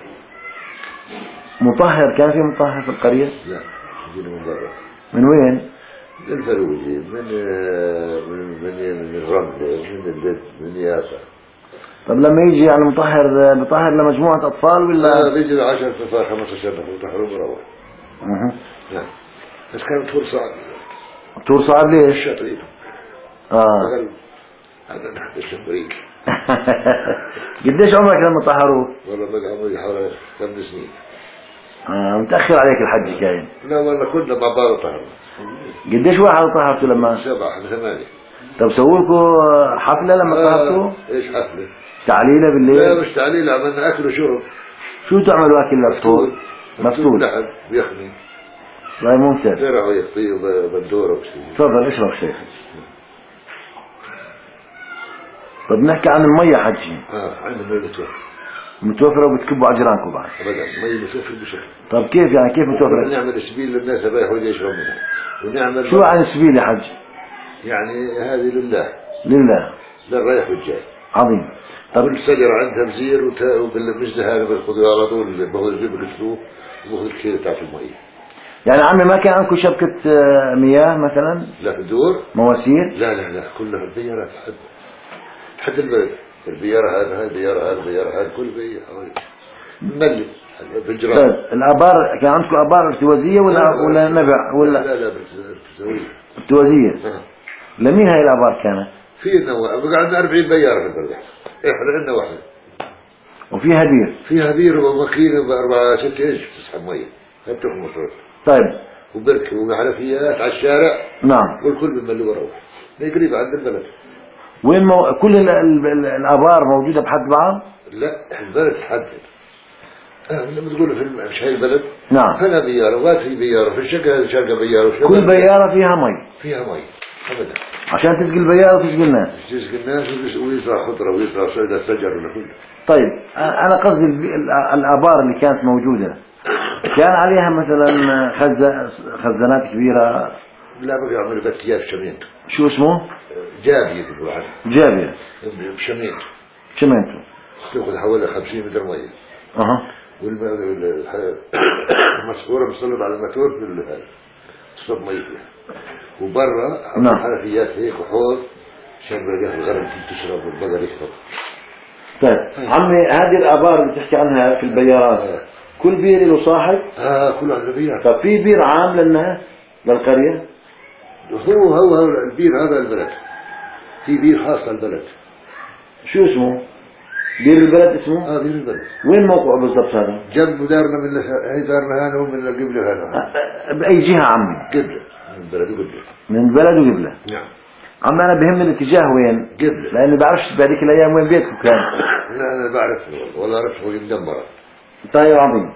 مطهر كان في مطهر في القرية؟ لا يجينا من برا. من وين؟ من الفروجي من من من من الرملة من البيت من يافا. طب لما يجي يعني مطهر بطهر لمجموعة أطفال ولا؟ لا بيجي عشرة أطفال خمسة سنة وطهروا وروح. اها. نعم. بس كان طول صعب. طول صعب ليش؟ شاطرين. اه. هذا نحن الشمبريك. قديش عمرك لما طهروك؟ والله بقى عمري حوالي ثمان سنين. آه متأخر عليك الحج كاين. لا والله كنا مع بعض طهرنا. قديش واحد طهرتوا لما؟ سبعة ثمانية. طب سووا لكم حفلة لما آه طهرتوا؟ ايش حفلة؟ تعليلة بالليل؟ لا مش تعليلة، عملنا أكل وشرب. شو تعملوا أكل للفطور؟ مفتول. لحم ويخني. والله ممتاز. درع ويخطي وبندورة وشيء. تفضل اشرب شيخ. طب نحكي عن المية حجي. اه عندنا مية متوفر. متوفرة وبتكبوا على جيرانكم بعد. أبدا مية متوفر بشكل. طب كيف يعني كيف متوفرة؟ نعمل سبيل للناس بايحوا يشربوا منها. ونعمل شو عن السبيل يا حج؟ يعني هذه لله. لله. للرايح والجاي. عظيم. طب الشجرة عندها بزير وبالمجد هذا بياخذوا على طول باخذ الجيب الاسلوب وباخذ الكيلو تاعت المية. يعني عمي ما كان عندكم شبكة مياه مثلا؟ لا في الدور؟ مواسير؟ لا لا لا كلها البيارات حد حد البلد. البيارة هذا هاي البيارة هذا البيارة هذا كل بي حوالي ملي بالجرام. طيب الآبار كان عندكم آبار ارتوازية ولا ولا نبع ولا؟ لا لا ارتوازية. ارتوازية. لمين هاي الآبار كانت؟ في نوع بقى عندنا أربعين بيارة في البلد. احنا عندنا واحدة. وفيها بير؟ فيها بير وماكينة بأربعة ستة إنش تسحب مية. هاي بتاخذ مصروف. طيب. وبركة ومحلفيات على الشارع. نعم. والكل بالملي وروح. هي قريبة عند البلد. وين مو... كل ال... ال... الآبار موجودة بحد بعض؟ لا البلد تحدد. اه لما تقول في الم... مش هاي البلد. نعم. هنا بيارة وغاد في بيارة في الشقة شقة بيارة. كل بيارة فيها مي. فيها مي. أبدا. عشان تسقي البيارة وتسقي الناس. تسقي الناس ويزرع خضرة ويزرع شجر الشجر ولا كله. طيب أنا قصدي الآبار اللي كانت موجودة كان عليها مثلا خز... خزانات كبيرة. لا بقى يعملوا بكيات شمينتو. شو اسمه؟ جابية يقولوا عنه. جابية. بشمينتو. شمينتو. تأخذ حوالي خمسين متر مية. أها. والمسحورة مسلط على الماتور في تصب مية فيها. وبرا نعم. حنفيات هيك وحوض عشان بقى الغنم تشرب والبقر يشرب. طيب عمي هذه الآبار اللي بتحكي عنها في البيارات آه. كل بير له صاحب؟ اه كله عنده بير. طب في بير عام للناس للقرية؟ هو هو هو البير هذا البلد. في بير خاص للبلد. شو اسمه؟ بير البلد اسمه؟ اه بير البلد. وين موقعه بالضبط هذا؟ جنب دارنا من هي دارنا هنا ومن القبلة هنا. بأي جهة عمي؟ قبلة. من البلد وقبلة. من البلد وقبلة. نعم. عمي أنا بهمني الاتجاه وين؟ قبلة. لأني بعرفش بهذيك الأيام وين بيتكم كان. لا أنا بعرف والله عرفت هو مدمرة. طيب عظيم.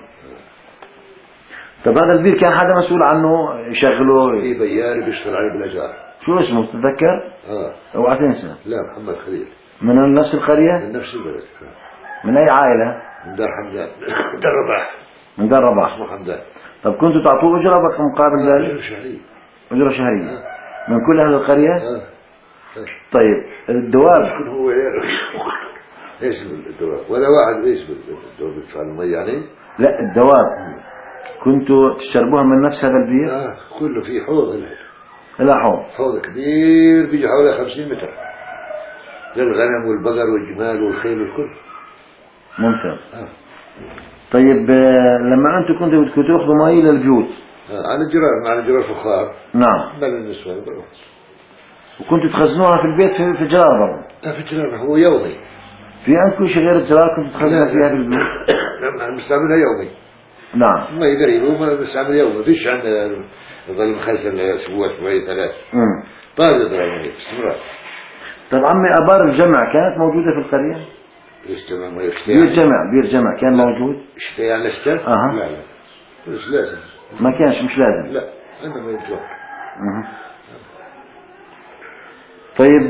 طب هذا البير كان حدا مسؤول عنه يشغله؟ في بياري بيشتغل عليه بالأجار. شو اسمه تتذكر؟ اه. اوعى تنسى. لا محمد خليل. من نفس القرية؟ من نفس البلد. من أي عائلة؟ من دار حمدان. دار رباح. من دار رباح. اسمه حمدان. طب كنتوا تعطوه أجرة مقابل ذلك؟ أجرة شهرية. أجرة شهرية. آه. من كل أهل القرية؟ آه. طيب الدواب شكون هو ايش الدواب؟ ولا واحد ايش الدواب بيدفع المي يعني؟ لا الدواب كنتوا تشربوها من نفس هذا البير؟ اه كله في حوض هنا. لا حوض. حوض كبير بيجي حوالي خمسين متر. للغنم والبقر والجمال والخيل والكل. ممتاز. آه. طيب لما أنتم كنتوا بدكم تأخذوا مي للبيوت؟ آه. على الجيران مع الجيران فخار. نعم. بل النسوان بروح. وكنتوا تخزنوها في البيت في في جرار برضه؟ لا في الجرار هو يومي. في عندكم شيء غير الجرار كنتوا تخزنوها فيها في البيت؟ لا بنستعملها يومي. نعم. ما يقريب وما بنستعمل يومي. فيش عندنا ظل مخزن اسبوع اسبوعين ثلاث. امم. طازة بالمية باستمرار. طيب عمي آبار الجمع كانت موجودة في القرية؟ ايش تمام ايش بير جمع بير جمع كان موجود؟ اشتى يعني اشتى؟ اها. لا لا مش لازم. ما كانش مش لازم. لا انا ما يتوقع. اها. طيب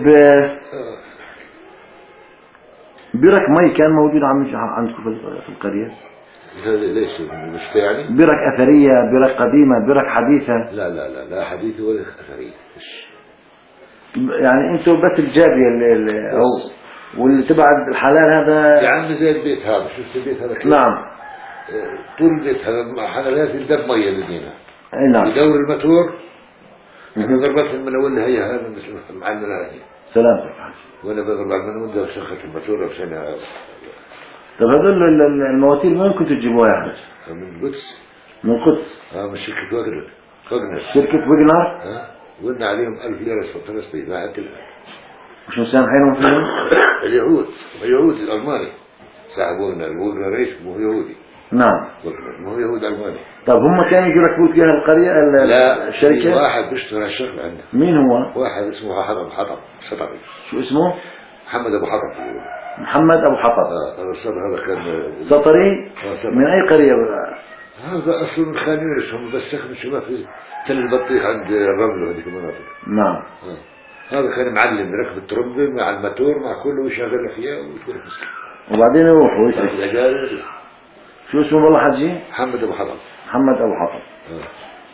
برك مي كان موجود عندكم في القرية؟ ليش مش يعني؟ برك أثرية برك قديمة برك حديثة؟ لا لا لا لا حديثة ولا أثرية. يعني أنتوا بس الجابية اللي, اللي أو واللي تبع الحلال هذا يا عم زي البيت هذا شفت البيت هذا كيف؟ نعم. طول البيت هذا حنفيات يدب مية لدينا. أي نعم. يدور الماتور. أنا ضربت من أول هي هذا مثل معلم هذه. سلامتك. وأنا بضرب على المنود وشخص الماتور عشان. طب هذول المواتير من كنتوا تجيبوها يا حاج؟ من القدس. من القدس. اه من شركة وجنر. وجنر. شركة وجنر؟ اه قلنا عليهم ألف ليرة في فلسطين ما أكلها. مش مسامحينهم فيهم؟ اليهود اليهود الألماني صاحب وجنر وجنر ايش هو يهودي. نعم. ما هو يهود ألماني. طب هم كانوا يركبوا فيها القرية لا، الشركة؟ واحد بيشتغل الشغل عنده. مين هو؟ واحد اسمه حطب حطب شطبي. شو اسمه؟ محمد أبو حطب. محمد أبو حطب. آه هذا الصدر هذا كان سطري. من أي قرية؟ هذا أصل من خان يونس، هم بس سكنوا شباب في تل البطيخ عند الرمل وهذيك المناطق. نعم. آه. هذا كان معلم يركب الترمبة مع الماتور مع كله ويشغل فيها ويكون مسكين. وبعدين يروح ويسرق. شو اسمه والله حجي؟ محمد أبو حطب. محمد أبو حطب. آه.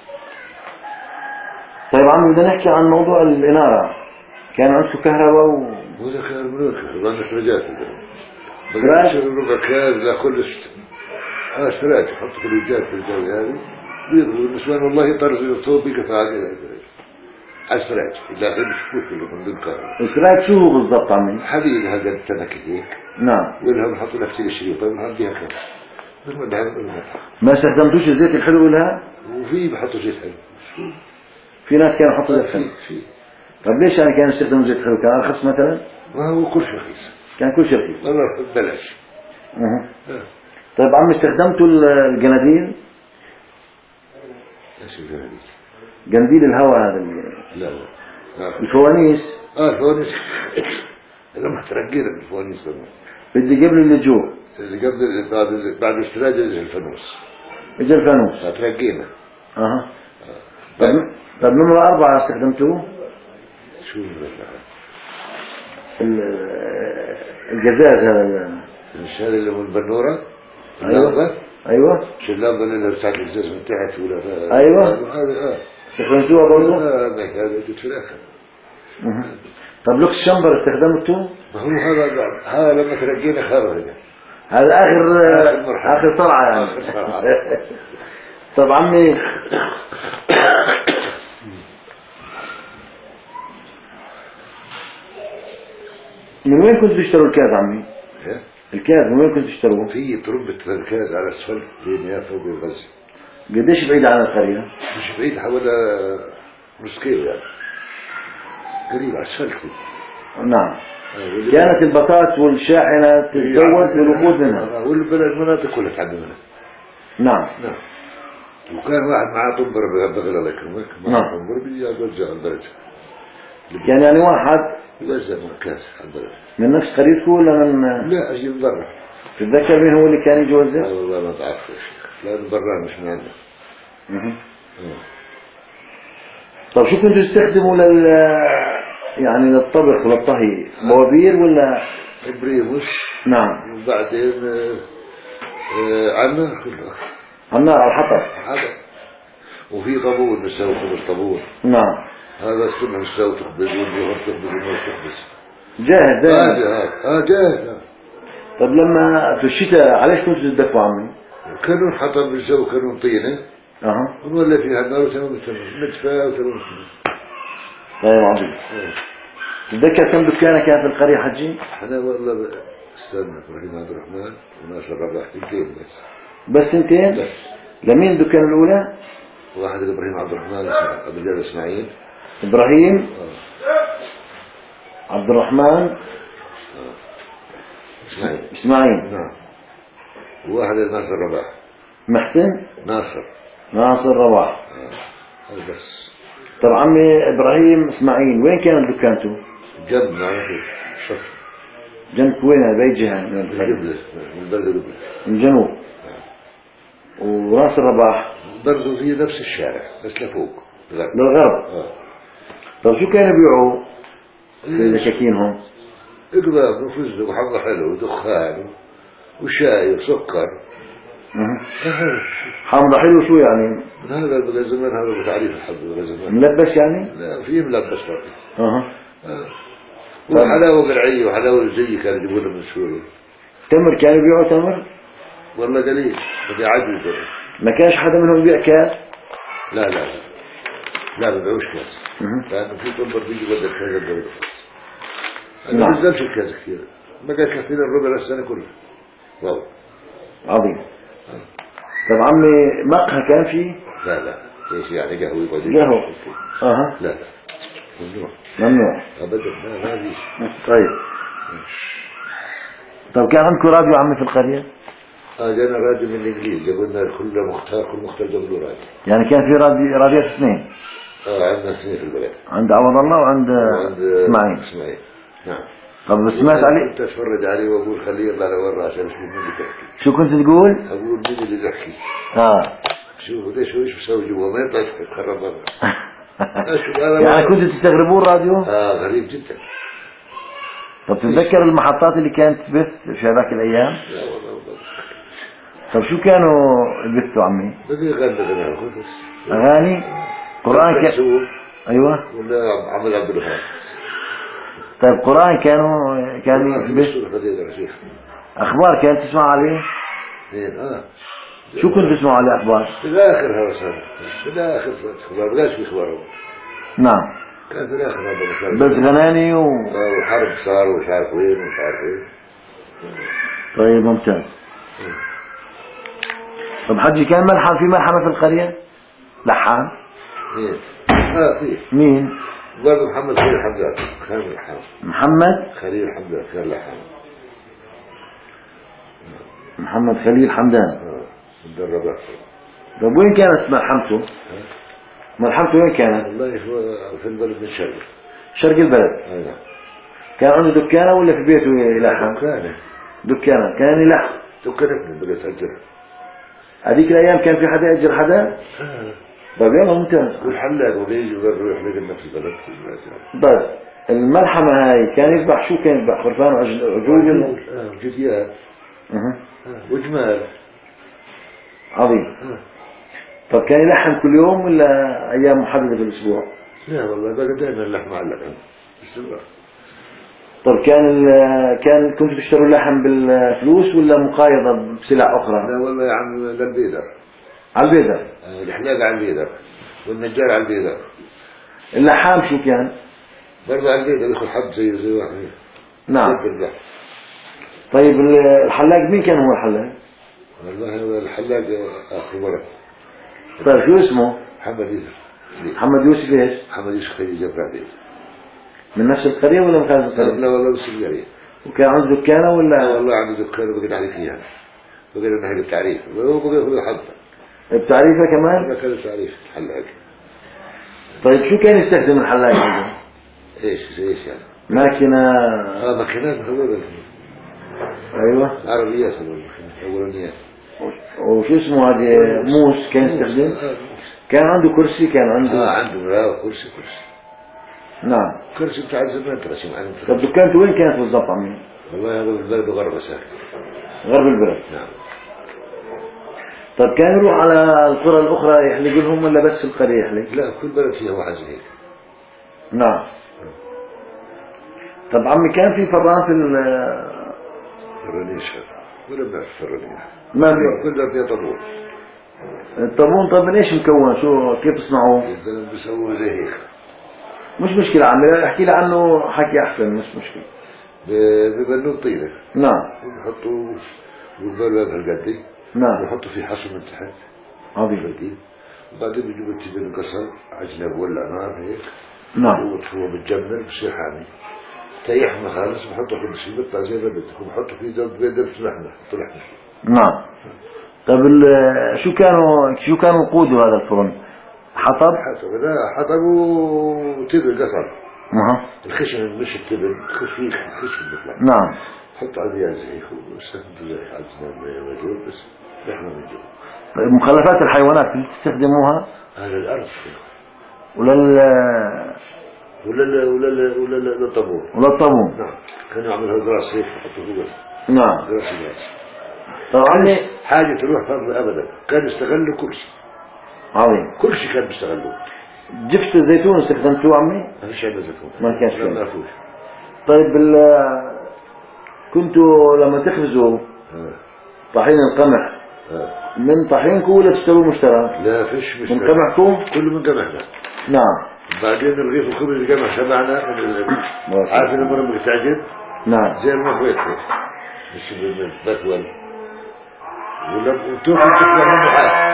طيب عم بدنا نحكي عن موضوع الإنارة. كان عندكم كهرباء و... وهذا كان منو كهرباء؟ عندنا سراجات. سراج؟ ربع كاز لا كلش. هذا سراج يحط كل الجات في الجو هذه بيضرب النسوان والله طرز الصوب يقطع عليه. السراج إلا غير مشكوك اللي من ذكر. السراج شو هو بالضبط عمي؟ حديد هذا التنك هيك. نعم. وإنها بنحط لها كثير شريطة ونهديها كم. ما استخدمتوش الزيت الحلو لها؟ وفي بحطوا زيت حلو. في ناس كانوا يحطوا زيت حلو. في. طب ليش يعني كانوا يستخدموا زيت حلو؟ كان أرخص مثلا؟ ما هو كل شيء رخيص. كان كل شيء رخيص. والله ببلاش. أه. طيب عمي استخدمتوا الجناديل؟ ايش الجناديل؟ جنديل الهواء هذا اللي... لا لا. الفوانيس. اه الفوانيس. لما ترقينا بالفوانيس لما. بدي قبل اللجوء. اللي قبل بعد بعد الاستراجة يجي الفانوس. اجى الفانوس. ترقينا. اها. طب طب نمرة أربعة استخدمتوه؟ شو نمرة الجزاز هذا. مش هذا اللي هو البنورة؟ أيوة. أيوة. شو اللمبة اللي بتاعت الجزاز من تحت ولا؟ أيوة. هذا اه. استخدمتوها برضه؟ لا هذا جت في الآخر. طب لوكس شمبر استخدمته؟ ما هو هذا هذا لما ترقينا خرج. هذا آخر آخر طلعة يعني. آخر طلعة. طب عمي من وين كنتوا تشتروا الكاز عمي؟ الكاز من وين كنتوا تشتروه؟ في تربة الكاز على الأسفل بين يافا وبين غزة. قديش بعيد عن القرية؟ مش بعيد حوالي نص كيلو يعني. قريب على الأسفل كده. نعم. كانت البطاط والشاحنة تتزود بالوقود منها. والبلد المناطق كلها تعدي منها. نعم. نعم. وكان واحد معاه طنبر بغل الله يكرمك. نعم. طنبر بيوزع على البلد. كان يعني واحد يوزع من كاس على البلد. من نفس قريتكم ولا من؟ لا أجي من برا. تتذكر مين هو اللي كان يجي يوزع؟ والله ما بعرف يا شيخ. لا من برا مش من عندنا. اها. طب شو كنتوا تستخدموا لل يعني للطبخ وللطهي؟ موابير ولا؟ بريموس. نعم. وبعدين عنا كله. على النار على الحطب. هذا. وفي طابون نسوي خبز طابون. نعم. هذا السنة نسوي تخبز والجوهر تخبز والنور تخبز. جاهز ده؟ هذا اه جاهز. طب لما في الشتاء عليش كنتوا تدفعوا عمي؟ كانوا حطب بالجو كانوا طينة. اها. ولا فيها النار وتمام تمام مدفع وتمام. طيب عظيم. تتذكر كم دكانة كانت في القرية حجي؟ احنا والله استنى ابراهيم عبد الرحمن وناصر الرباح اثنتين بس. بس اثنين؟ بس. لمين الدكان الأولى؟ واحد ابراهيم عبد الرحمن اسمه ابو جاد اسماعيل. ابراهيم آه. عبد الرحمن آه. اسماعيل. اسماعيل. نعم. وواحد ناصر الرباح. محسن؟ ناصر. ناصر رواح. آه. هذا بس. طب عمي ابراهيم اسماعيل وين كانت دكانته؟ جنب معرفش شف. جنب وين باي جهة؟ من قبله من البلد قبله. من الجنوب. آه. وناصر رباح برضه في نفس الشارع بس لفوق. للغرب. آه. طب شو كانوا يبيعوا في دكاكينهم؟ اقلام وفزة وحمض حلو ودخان وشاي وسكر. حمض حلو شو يعني؟ هذا بلا زمان هذا بتعريف الحمد بلا زمان. ملبس يعني؟ لا في ملبس برضه. اها. آه. وحلاوة قرعية وحلاوة زي كانوا يجيبوا لنا من سوريا. تمر كانوا يبيعوا تمر؟ والله قليل بدي عجز ده. ما كانش حدا منهم يبيع كاس؟ لا لا لا لا ما بيعوش كاس. لأنه في تنبر بيجي بدل كاس الدولة. أنا ما بنزلش الكاس كثير. ما كان كثير الربع السنة كلها. واو. عظيم. آه. طب عمي مقهى كان فيه؟ لا لا ايش يعني قهوة يقعد قهوة. اها. لا لا ممنوع. ممنوع. ابدا لا ما فيش. طيب. طب كان عندكم راديو عمي في القرية؟ اه جانا راديو من الانجليز، جابوا لنا كل مختار كل مختار جاب له راديو. يعني كان في رادي راديوات اثنين؟ اه عندنا اثنين في البلد. عند عوض الله وعند وعند اسماعيل. اسماعيل نعم. طب سمعت عليه؟ كنت اتفرج عليه واقول خليه يطلع لورا عشان اشوف مين اللي بيحكي. شو كنت تقول؟ اقول مين اللي بيحكي. اه شوفوا ليش ايش بيسوي جوا ما يطلع يتخرب برا. يعني كنتوا تستغربوا الراديو؟ اه غريب جدا. طب تتذكر المحطات اللي كانت تبث في هذاك الايام؟ لا والله والله. طب شو كانوا يبثوا عمي؟ بدي غنى بس. اغاني؟ قرآن كان؟ ايوه. ولا عمل عبد الوهاب. طيب قرآن كانوا كان يبث؟ اخبار كانت تسمع عليه؟ ايه اه. شو كنت تسمع عليه اخبار؟ في الاخر هذا صار. في الاخر اخبار ما كانش في اخبار. نعم. كان في الاخر هذا بس غناني و وحرب صار ومش عارف وين ومش عارف ايه. طيب ممتاز. طب حجي كان ملحم في ملحمة في القرية؟ لحام؟ ايه اه في مين؟ برضه محمد خليل حمدان كان لحام. محمد خليل حمدان كان لحام. محمد خليل حمدان. اه مدربات. طب وين كانت ملحمته؟ ملحمته وين كانت؟ والله في البلد من شرق. شرق البلد. اي نعم. كان عنده دكانة ولا في بيته يلحم؟ دكانة. دكانة كان يلحم. دكانة ابن بلد أجر. هذيك الأيام كان في حدا يأجر حدا؟ آه. طيب يلا ممتاز. والحلاق وبيجي ويروح لك نفس البلد. طيب الملحمة هاي كان يذبح شو كان يذبح؟ خرفان وعجول؟ اه جديات. اها. آه. وجمال. عظيم. آه. طب كان يلحم كل يوم ولا أيام محددة في الأسبوع؟ لا والله بقى دائما اللحم معلق باستمرار. طب كان كان كنتوا تشتروا اللحم بالفلوس ولا مقايضة بسلع أخرى؟ لا والله يا عم للبيدر. على البيدر. آه الحلاق على البيدر والنجار على البيدر. اللحام شو كان؟ برضه على البيدر ياخذ حب زي زي واحد. نعم. طيب الحلاق مين كان هو الحلاق؟ والله هذا الحلاق آخر ولد. طيب شو اسمه؟ محمد يوسف. محمد يوسف ايش؟ محمد يوسف خليل جبر بيه. من نفس القرية ولا من خارج القرية؟ لا والله بس القرية. وكان عنده دكانة ولا؟ لا والله عنده دكانة بقيت عليك اياها. بقيت انها بالتعريف، هو بقى ياخذ حظه. بتعريفه كمان؟ لا كان التعريف حلاق. طيب شو كان يستخدم الحلاق عنده؟ ايش ايش يعني؟ ماكينة. اه ماكينات هذول. ايوه. عربيات هذول اولانيات. وشو اسمه هذه موس كان يستخدم؟ كان عنده كرسي كان عنده. اه عنده لا كرسي كرسي. نعم. كرسي بتاع زمان ترسم على. طب دكانته وين كانت بالضبط عمي؟ والله هذا بالبلد غرب ساكن. غرب البلد. نعم. طب كان يروح على القرى الأخرى يحلق لهم ولا بس القرية يحلق؟ لا كل بلد فيها واحد زي هيك. نعم. طب عمي كان في فران في ال فرانيش هذا ولا بنعرف فرانيش. ما في. كل بلد فيها طابون. الطابون طب من ايش مكون؟ شو كيف تصنعوه؟ الزلمه بيسووه زي هيك. مش مشكلة عمي احكي لي عنه حكي أحسن مش مشكلة. ببنوا طينة. نعم. وبحطوا وبالباب هالقدي. نعم. ويحطوا فيه حصى من تحت. عظيم. وبعدين بيجيبوا التبن قصر عجنب ولا نار هيك. نعم. وهو متجمل بصير حامي. تيحنا خالص بحطوا في الشيء بيطلع زي ما بدك وبحطوا فيه دب دب لحمة حطوا لحمة. نعم. طب شو كانوا شو كان وقوده هذا الفرن؟ حطب؟ حطب لا حطب وتبن قصر. اها. الخشن مش التبن خفيف خشن بيطلع. نعم. حط عليها زي واستخدموا زي عجنة موجود بس لحمة من جوا. طيب مخلفات الحيوانات تستخدموها؟ على الأرض. ولا ال ولا ال ولا ال ولا ال الطابون. ولا الطابون. نعم. كانوا يعملوا جراس هيك يحطوا فوق. نعم. جراس جراس. طبعا حاجة تروح فرض أبدا كان يستغلوا كل شيء. عظيم. كل شيء كان بيستغلوه. جبت الزيتون استخدمتوه عمي؟ ما فيش عندنا زيتون. ما كانش فيه. ما فيش. طيب ال كنتوا لما تخبزوا طحين القمح من طحينكم ولا تشتروا مشترى؟ لا فيش مشترى. من قمحكم؟ كله من قمحنا. نعم. بعدين الرغيف الخبز القمح تبعنا عارف لما لما تعجب؟ نعم. زي المخبيط هيك. مش بالبتول. ولا وتوفي تطلع منه حاجة.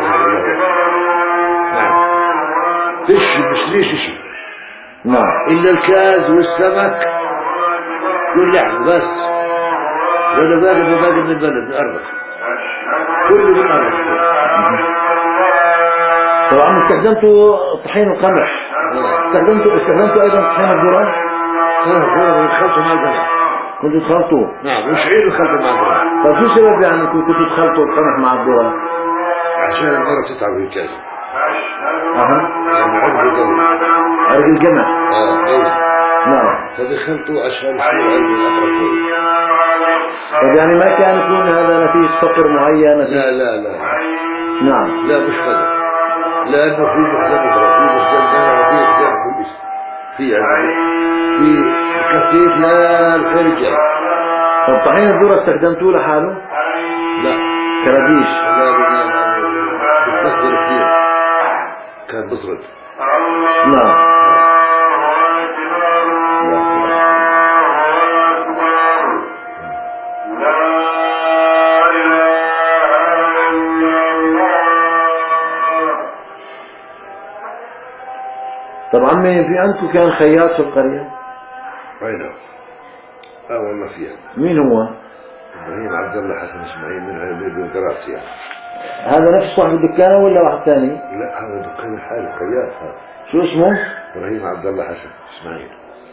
نعم. فيش مش ليش شيء. نعم. إلا الكاز والسمك واللحم بس. ولا باقي ما باقي من البلد من أرضك. كل من عرف. طبعا استخدمتوا طحين القمح، استخدمتوا استخدمتوا ايضا طحين الذرة. اه هو خلطوا مع القمح. كنتوا تخلطوا؟ نعم وشعير خلطوا مع القمح. طيب شو السبب يعني كنتوا تخلطوا القمح مع الذرة؟ عشان المرة تتعب ويتجازف. اها. يعني عرق قوي. عرق القمح. اه قوي. نعم. فبيخلطوا عشان يصير عرق الأطراف قوي. طيب يعني ما كان يكون هذا نتيجة فقر معين؟ لا لا لا. نعم. لا مش فقر. لأنه في مخزن إبرة، في مخزن نار، في مخزن كل شيء. في يعني في كثير لا الخير جاي. طب طحين الذرة استخدمتوه لحاله؟ لا. كراديش. لا لا لا. بتبخر كثير. كان بطرد. نعم. طب عمي في عندكم كان خياط في القرية؟ أي نعم. اه والله فيها. مين هو؟ إبراهيم عبد الله حسن إسماعيل من هاي دراسة يعني. هذا نفس صاحب الدكانة ولا واحد ثاني؟ لا هذا دكان الحالي خياط هذا. شو اسمه؟ إبراهيم عبد الله حسن إسماعيل.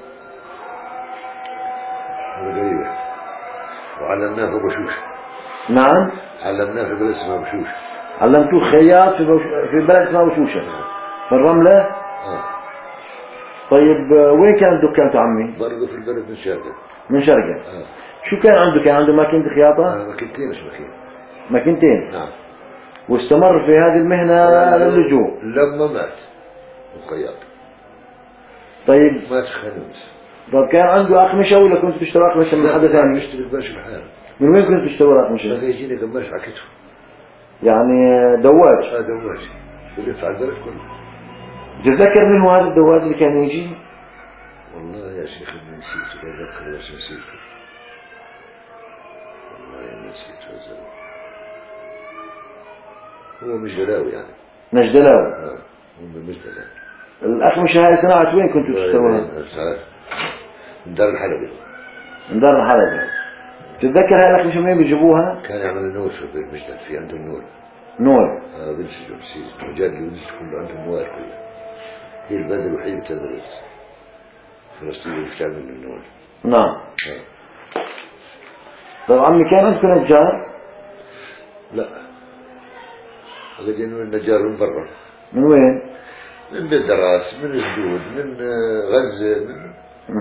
هذا قريبة. وعلمناه في بشوش. نعم. علمناه في بلد اسمها بشوش. علمتوه خياط في بوش... في بلد اسمها بشوشة. في الرملة؟ اه. طيب وين كانت دكانته عمي؟ برضه في البلد من شرقة. من شرقة. اه. شو كان عنده؟ كان عنده ماكينة خياطة؟ آه ماكينتين مش ماكينة. ماكينتين. نعم. واستمر في هذه المهنة للجوء. لما مات الخياط. طيب. مات خنوس. طيب كان عنده أقمشة ولا كنت تشتري أقمشة من حدا ثاني؟ يشتري بباش الحال. من وين كنت تشتري أقمشة؟ بقى يجيني قماش على كتفه. يعني دواج. اه دواج. بلف على البلد كله. تتذكر من هو هذا الدواج اللي كان يجي؟ والله يا شيخ اني نسيته بتذكر بس نسيته. والله اني نسيته الزلمه. هو مش جلاوي يعني. نجدلاوي. اه هو مش جلاوي. الأقمشة هاي صناعة وين كنتوا تشتروها؟ من دار الحلبي. من دار الحلبي. تتذكر هاي الأقمشة وين بيجيبوها؟ كان يعمل النور في البيت مجدد في عنده النور. نور. اه بنسجوا بسيط وجاد ونسج كله عنده النوار كلها. هي البلد الوحيدة تدرس. فلسطين اللي بتعمل النور. نعم. اه. طيب عمي كان عندكم نجار؟ لا. هذا جنون النجار من برا. من وين؟ من بدراس من الجدود من غزة من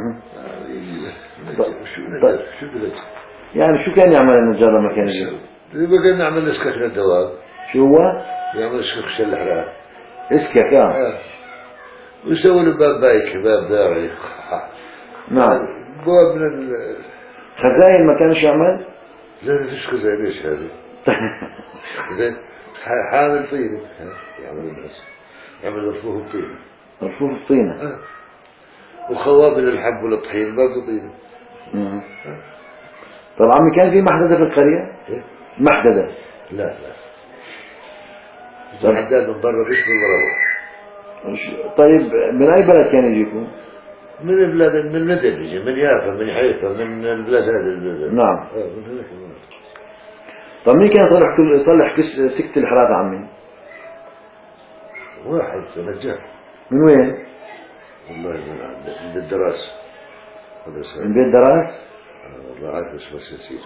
شو نجار شو بلد يعني شو كان يعمل النجار لما كان يجي؟ بقى نعمل اسكك للدواب. شو هو؟ يعمل اسكك شل الحرام. اسكك اه. اه ويسوي له باب بايك باب داري. نعم. باب من ال خزاين ما كانش يعمل؟ لا ما فيش خزاين ايش هذا؟ زين حامل طينة يعمل الناس يعمل رفوف الطينة. رفوف الطينة. اه. وخوابل الحب والطحين برضه طينة. طب عمي كان في محددة في القرية؟ إيه؟ محددة. لا لا. الحداد من برا فيش من برا. طيب من أي بلد كان يجيكم؟ من البلاد من المدن يجي من يافا من حيفا من البلاد هذه. نعم. اه من هناك. طب مين كان يصلح كل يصلح كس سكة الحرارة عمي؟ واحد نجار. من وين؟ والله من من الدراسة. من بيت دراس؟ اه والله عارف بس بس نسيته.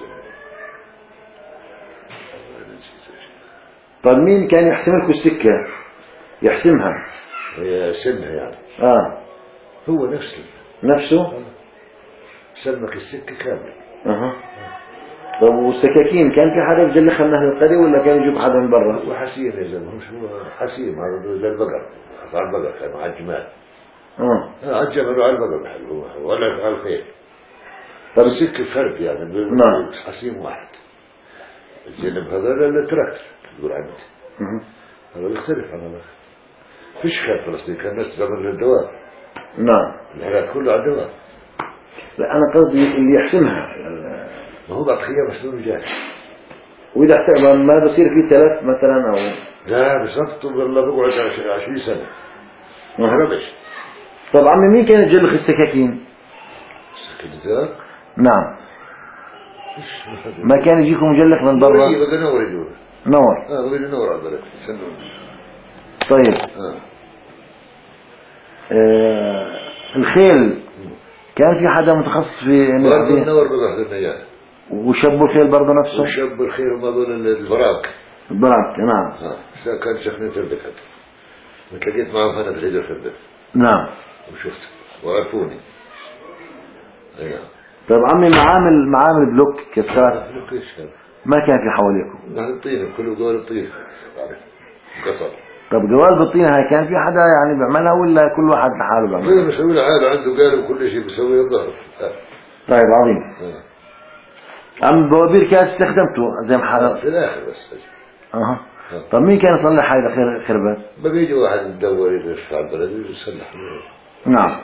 طب مين كان يحسم لكم السكة؟ يحسمها؟ هي سنها يعني. اه. هو نفسه. نفسه؟ سلمك السكة كامل. اها. طب والسكاكين كان في حدا يجلخها من اهل القرية ولا كان يجيب حدا من برا؟ هو حسيم يا زلمة مش هو حسيم هذا زي البقر. على البقر كانوا على الجمال. اه. على الجمل وعلى البقر هو ولا على الخير. طب السكة فرد يعني. نعم. حسيم واحد. الجنب هذا التراكتر تقول عندي. هذا يختلف عن هذا. فيش كان فلسطين كان الناس تعمل الدواب. نعم. العراق كله على الدواب. لا أنا قصدي اللي يحسمها. ما هو بعد خيار مسلول جاي. وإذا احتمل ما بصير فيه تلف مثلا أو. لا بالضبط والله بقعد عشرين سنة. ما هربش. طب عمي مين كان يجلخ السكاكين؟ السكاكين ذاك؟ نعم. ما كان يجيكم مجلك من برا؟ إيه بقى نور يجوا. نور. آه بقى نور على ذلك سنون. طيب. آه. آه الخيل كان في حدا متخصص في إنه برضه يعطيه؟ النور بقى لنا إياه. وشبوا الخيل برضه نفسه؟ وشب الخير وما دون البراك. البراك نعم. آه. كان شيخنا في البيت. تلاقيت معه هنا في الهجرة في البيت. نعم. وشفت وعرفوني. أيوة. طيب عمي معامل معامل بلوك كسرات بلوك إيش هذا؟ ما كان في حواليكم؟ نحن الطين كله دول الطين. قصر. طب جوال بالطين هاي كان في حدا يعني بيعملها ولا كل واحد لحاله بيعملها؟ غير مسوي له حاله عنده قالب كل شيء بيسويه الظهر. طيب عظيم. آه. عم بوابير كاس استخدمته زي ما حدا في الآخر بس. اها. طب مين كان يصلح هاي خير خربات؟ بقى يجي واحد يدور يرفع البلد ويصلح. نعم.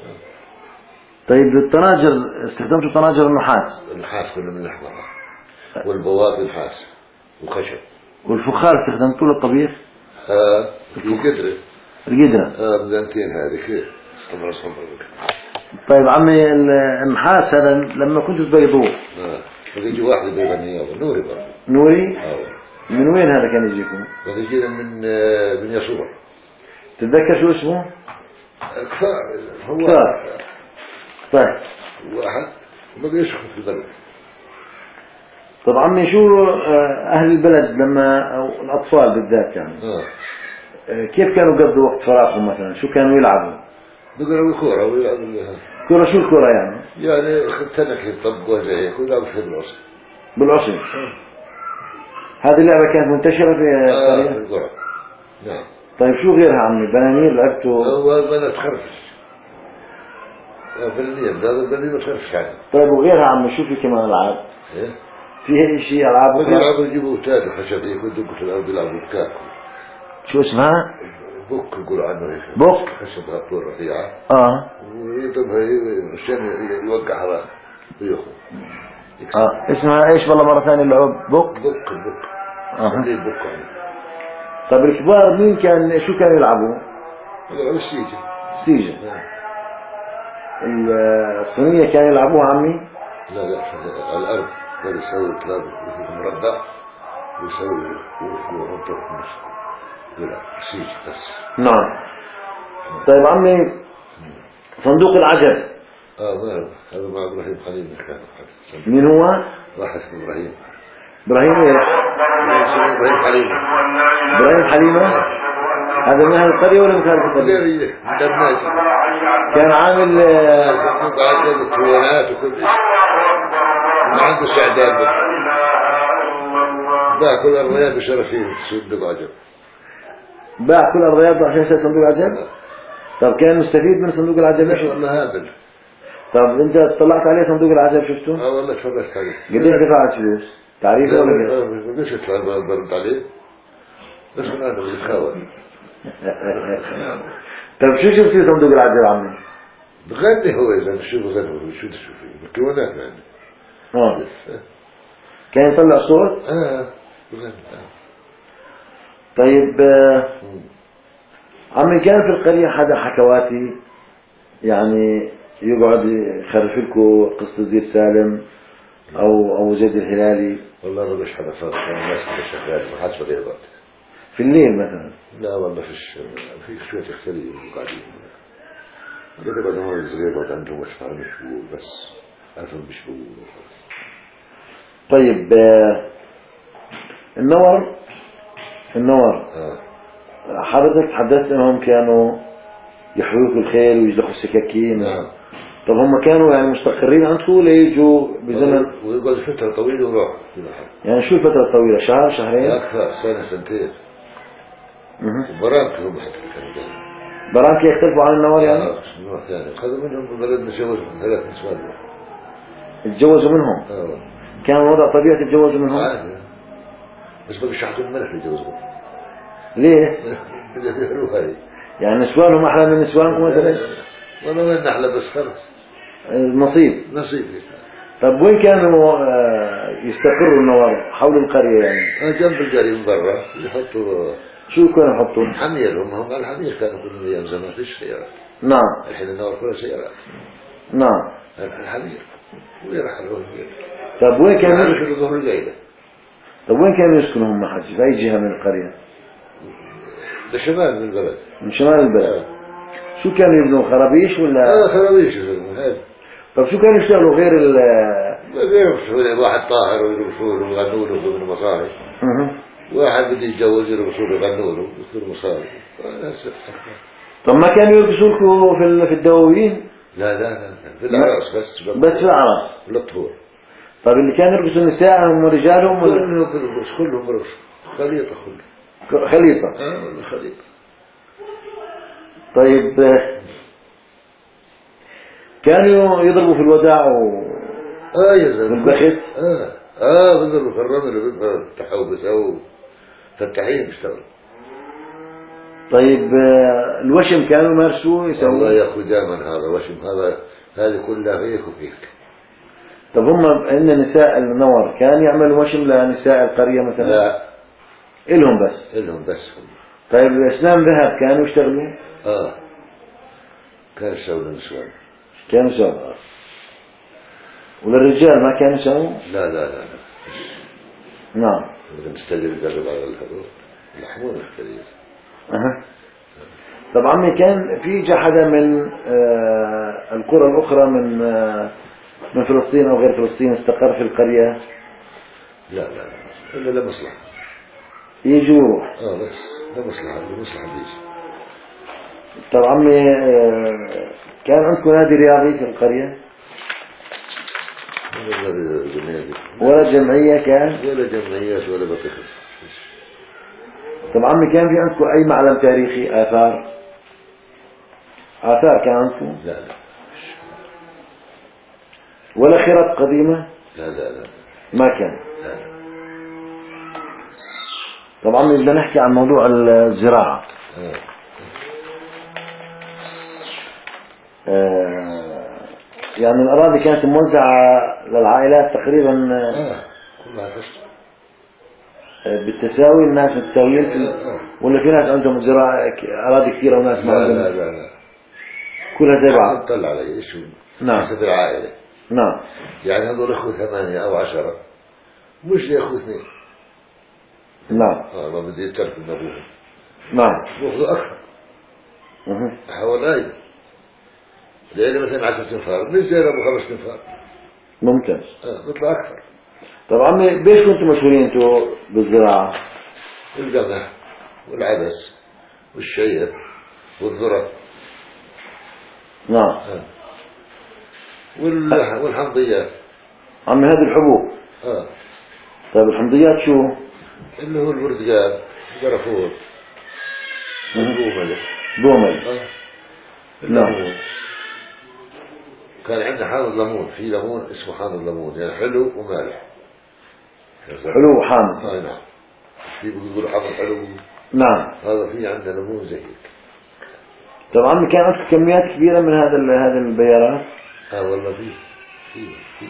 طيب الطناجر استخدمتوا طناجر النحاس؟ النحاس كله من الأحمر والبواطي نحاس وخشب. والفخار استخدمتوا للطبيخ؟ اه في قدرة. القدرة. اه بزنتين هذه كيف صبر صبر. طيب عمي النحاس هذا لما كنتوا تبيضوه اه بقى يجي واحد يبيضني اياه نوري برضه. نوري؟ اه من وين هذا كان يجيكم؟ بقى يجينا من آه من يسوع. تتذكر شو اسمه؟ كفار هو كفار. طيب واحد بقى يشخص في البلد. طب عمي شو أهل البلد لما أو الأطفال بالذات يعني اه كيف كانوا يقضوا وقت فراغهم مثلا؟ شو كانوا يلعبوا؟ بيقرأوا كورة ويلعبوا كورة. شو الكورة يعني؟ يعني خدتنا كيف طبقوا زي هيك ويلعبوا في العصر. بالعصر. هذه اللعبة كانت منتشرة في اه في القرية؟ القرى. نعم. طيب شو غيرها عمي؟ بنانير لعبتوا؟ هو بنات خرفش. في الليل هذا البني ما تخرفش عنه. طيب وغيرها عمي شو في كمان ألعاب؟ ايه فيها شيء ألعاب بقى أخرى؟ يلعبوا يجيبوا تاج خشب هيك يدقوا في الأرض يلعبوا بكاك. شو اسمها؟ بوك يقولوا عنه هيك. بوك؟ خشب هالطول رفيعة. اه ويضربها عشان يوقع هذا وياخذ. اه اسمها ايش والله مرة ثانية اللعب؟ بوك؟ بوك بوك. اه الليل بوك عنه. طيب الكبار مين كان شو كانوا يلعبوا؟ يلعبوا السيجي. السيجة. الصينية كانوا يلعبوها عمي؟ لا لا على الأرض قال يسوي كلاب مربع ويسوي ويحطه في النص يلعب سيج بس. نعم. طيب عمي صندوق العجب اه ما هذا مع إبراهيم حليمة كان. مين هو؟ واحد اسمه إبراهيم. إبراهيم ايش؟ إبراهيم حليمة. إبراهيم حليمة؟ هذا من أهل القرية ولا من خارج القرية؟ قرية درناجي. كان عامل عنده الكوانات وكل شيء. ما عنده استعداد بس. باع كل أرضيات بشرفين صندوق عجب. باع كل أرضياته عشان يشتري صندوق العجب؟ طب كان مستفيد من صندوق العجب؟ ليش والله هابل. طب أنت طلعت عليه صندوق العجب شفته؟ اه والله تفرجت عليه. قديش دفعت فلوس؟ تعريفه ولا كيف؟ ما قديش يطلع برد عليه. بس من هذا بيتخاول. طب شو شفت في صندوق العجب عمي؟ بغني هو إذا شو بغني شو تشوفي بالكوانات يعني. اه كان يطلع صوت؟ اه بغني اه. طيب آه عمي كان في القرية حدا حكواتي يعني يقعد يخرف لكم قصة زيد سالم أو أو زيد الهلالي؟ والله ما بيش حدا فاضي الناس كده شغال ما حدش بده يقعد. في الليل مثلا؟ لا والله فيش في شوية اختلي قاعدين. هذول بعد ما يصير بعد عندهم مش فاهم شو بس عارفهم مش بيقولوا. طيب آه النور النور اه حضرتك تحدثت انهم كانوا يحرقوا الخيل ويجلخوا السكاكين. نعم. طب هم كانوا يعني مستقرين عندكم ولا يجوا بزمن؟ ويقعد فترة طويلة وراح. يعني شو الفترة الطويلة؟ شهر شهرين؟ أكثر سنة سنتين. وبرامج هم حتى كانوا جايين. برامج يختلفوا عن النوار يعني؟ اه نوع ثاني. خذوا منهم بلدنا جوزوا ثلاث نسوان. اتجوزوا منهم؟ اه كان وضع طبيعي تتجوزوا منهم؟ عادي. بس بقى شحتوا الملح اللي جوزوا. ليه؟ اللي بيعملوا هاي. يعني نسوانهم أحلى من نسوانكم مثلا؟ والله ما نحلى بس خلص. نصيب. نصيب. طب وين كانوا يستقروا النوار؟ حول القرية يعني؟ جنب القرية من برا يحطوا. شو كانوا يحطوا؟ حمير. هم هم الحمير كانوا كل أيام زمان فيش سيارات. نعم. الحين النور كلها سيارات. نعم. الحمير ويرحلوا. طب وين كانوا كانوا يسكنوا؟ في الظهر الليلة. طب وين كانوا يسكنوا هم حج؟ في أي جهة من القرية؟ ده شمال من البلد. من شمال البلد. آه. شو كانوا يبنوا خرابيش ولا؟ اه خرابيش هذا. طب شو كانوا يشتغلوا غير ال غير مشهور واحد طاهر ويرقصوا له ويغنوا له ويبنوا مصاري. اها. واحد بده يتجوز يرقصوا له ويغنوا له ويصير مصاري. طب ما كانوا يرقصوا لكم في ال- في الدواوين؟ لا لا لا في الأعراس بس. بس في الأعراس. للطهور. طب اللي كانوا يرقصوا نسائهم ورجالهم ولا؟ كلهم برقص كلهم برقص. خليطة كلهم. خليطة. اه خليطة. طيب آه، كانوا يضربوا في الوداع و... اه يا زلمة. والبخت؟ اه اه بيضربوا في الرمل وبيفتحوا بيسووا فتحين بيشتغلوا. طيب آه، الوشم كانوا يمارسوه والله يسووا؟ يا اخوي دائما هذا وشم هذا هذه كلها هيك وهيك. طب هم ان نساء النور كان يعملوا وشم لنساء القرية مثلا؟ لا إلهم بس. إلهم بس هم. طيب الإسلام ذهب كانوا يشتغلوا؟ اه كان يسووا النسوان. كانوا يسووا. وللرجال ما كانوا يسووا؟ لا لا لا لا. نعم. بدنا نستجيب قبل على الهدول يلحمون الكثير. أها. طب عمي كان في حدا من آه القرى الأخرى من آه من فلسطين أو غير فلسطين استقر في القرية؟ لا لا لا إلا لمصلحة. يجي ويروح. اه بس لمصلحة لمصلحة بيجي. طب عمي آه كان عندكم نادي رياضي في القرية؟ ولا جمعية كان؟ ولا جمعيات ولا بطيخ. طب عمي كان في عندكم أي معلم تاريخي آثار؟ آثار كان عندكم؟ لا لا. ولا خرط قديمة؟ لا لا لا. ما كان. لا لا. طب عمي بدنا نحكي عن موضوع الزراعة. آه. آه يعني الأراضي كانت موزعة للعائلات تقريبا آه. كلها قشطة. بالتساوي، الناس متساويين في آه. ولا في ناس عندهم زراعة أراضي كثيرة وناس ما لا عندهم؟ لا لا لا. كلها زي بعض. طلع علي إيش نعم. حسب العائلة. نعم. يعني هذول أخوة ثمانية أو عشرة مش لي أخوة اثنين. نعم. آه ما بدي يترك من أبوهم. نعم. بأخذوا أكثر. أه. حوالي لأن مثلا عشرة تنفار مش زي أبو خمس تنفار. ممتاز. آه بيطلع أكثر. طب عمي بيش كنتوا مشهورين انتوا بالزراعة؟ القمح والعدس والشعير والذرة. نعم. آه. وال- والحمضيات. عمي هذه الحبوب. آه. طيب الحمضيات شو؟ اللي هو البرتقال القرفور البومل. بومل. آه. نعم. الليمون. كان عندنا حامض ليمون في ليمون اسمه حامض ليمون يعني حلو ومالح. حلو وحامض. آه نعم. في بيقولوا حامض حلو. نعم. هذا في عندنا ليمون زي هيك. طب عمي كان عندكم كميات كبيرة من هذا ال- هذه البيارات؟ اه والله في في في.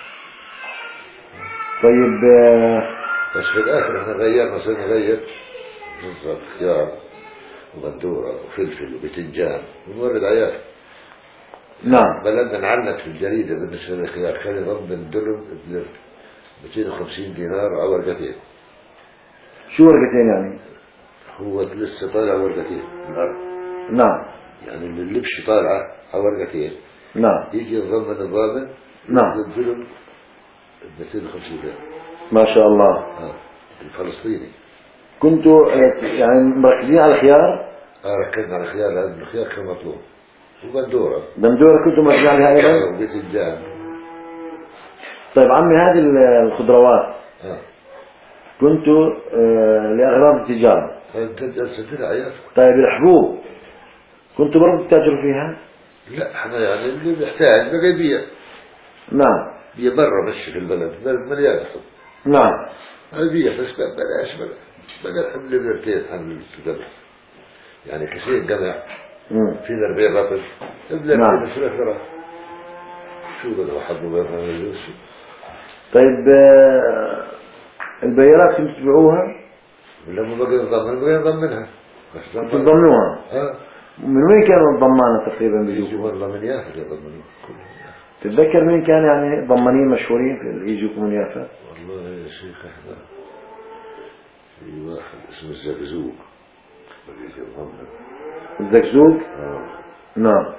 طيب آه، بس في الاخر احنا غيرنا صرنا نغير بالضبط خيار وبندوره وفلفل وبتنجان ونورد عيال. نعم. بلدنا نعنت في الجريدة بالنسبة للخيار كان يضم من درهم ب مئتين وخمسين دينار على ورقتين. شو ورقتين يعني؟ هو لسه طالع ورقتين من الأرض. نعم. يعني اللي اللبش طالعة على ورقتين. نعم. يجي يضم من الضامن. نعم. الدرهم مئتين وخمسين دينار. ما شاء الله. اه الفلسطيني. كنتوا آه، يعني مركزين على الخيار؟ اه ركزنا على الخيار لأن الخيار كان مطلوب. وبندورة. بندورة كنتوا مركزين عليها أيضا؟ وبتنجان. طيب عمي هذه ال- الخضروات اه كنتوا آه، لأغراض التجارة. انت جلست لها عيال. طيب الحبوب كنتوا برضو تتاجروا فيها؟ لا احنا يعني اللي بيحتاج بقى يبيع. نعم. بيع برا مش في البلد بلد مليان حب. نعم. يبيع بس بقى بلاش بقى بقى الحمل بيرتين حمل القمح. يعني كثير قمح مم. في أربعين رطل ابدا نعم. في ثلاث رطل. شو بدو حبوا بينهم شو. طيب آه، البيارات كنتوا تبيعوها؟ لما بقى ينضم بقى ينضم منها. بس كنتوا تضمنوها؟ اه من وين كانوا الضمانة تقريبا يجي بيجوا؟ والله من يافا يضم منه كله. تتذكر مين كان يعني ضمانين مشهورين في اللي يجوكم من يافا؟ والله يا شيخ احنا في واحد اسمه الزقزوق بقيت الضمن. الزقزوق؟ اه نعم.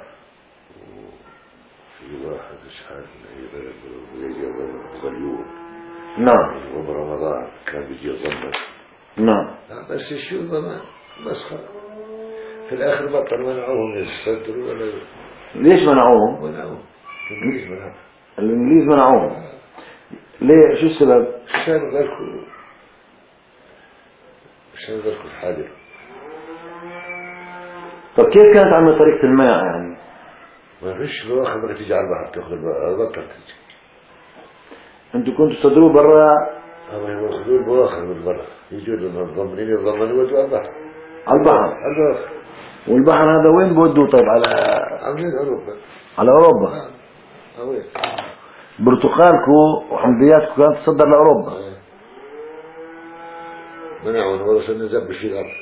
في واحد مش عارف بيجي يضمن غليون. نعم. وبرمضان كان بيجي يضمن. نعم. بس شو ضمان مسخرة. في الآخر بطل منعوهم يستدروا ولا ليش منعوهم؟ منعوهم الإنجليز منعوهم. الإنجليز منعوهم. ليه شو السبب؟ عشان ذلكوا عشان ذلكوا الحاجة. طب كيف كانت عندنا طريقة الماء يعني؟ ما فيش بواخر بقى تيجي على البحر تاخذ البطل تيجي. انتوا كنتوا تصدروا برا؟ هم ياخذوا البواخر من برا يجوا لنا الضمنين يضمنوا ودوا على البحر. على البحر؟ على البحر. والبحر هذا وين بودوا طيب؟ على عاملين أوروبا. على أوروبا. آه. وين؟ برتقالكو وحمضياتكو كانت تصدر لأوروبا. آه. منعونا ورسلنا زب في الأرض.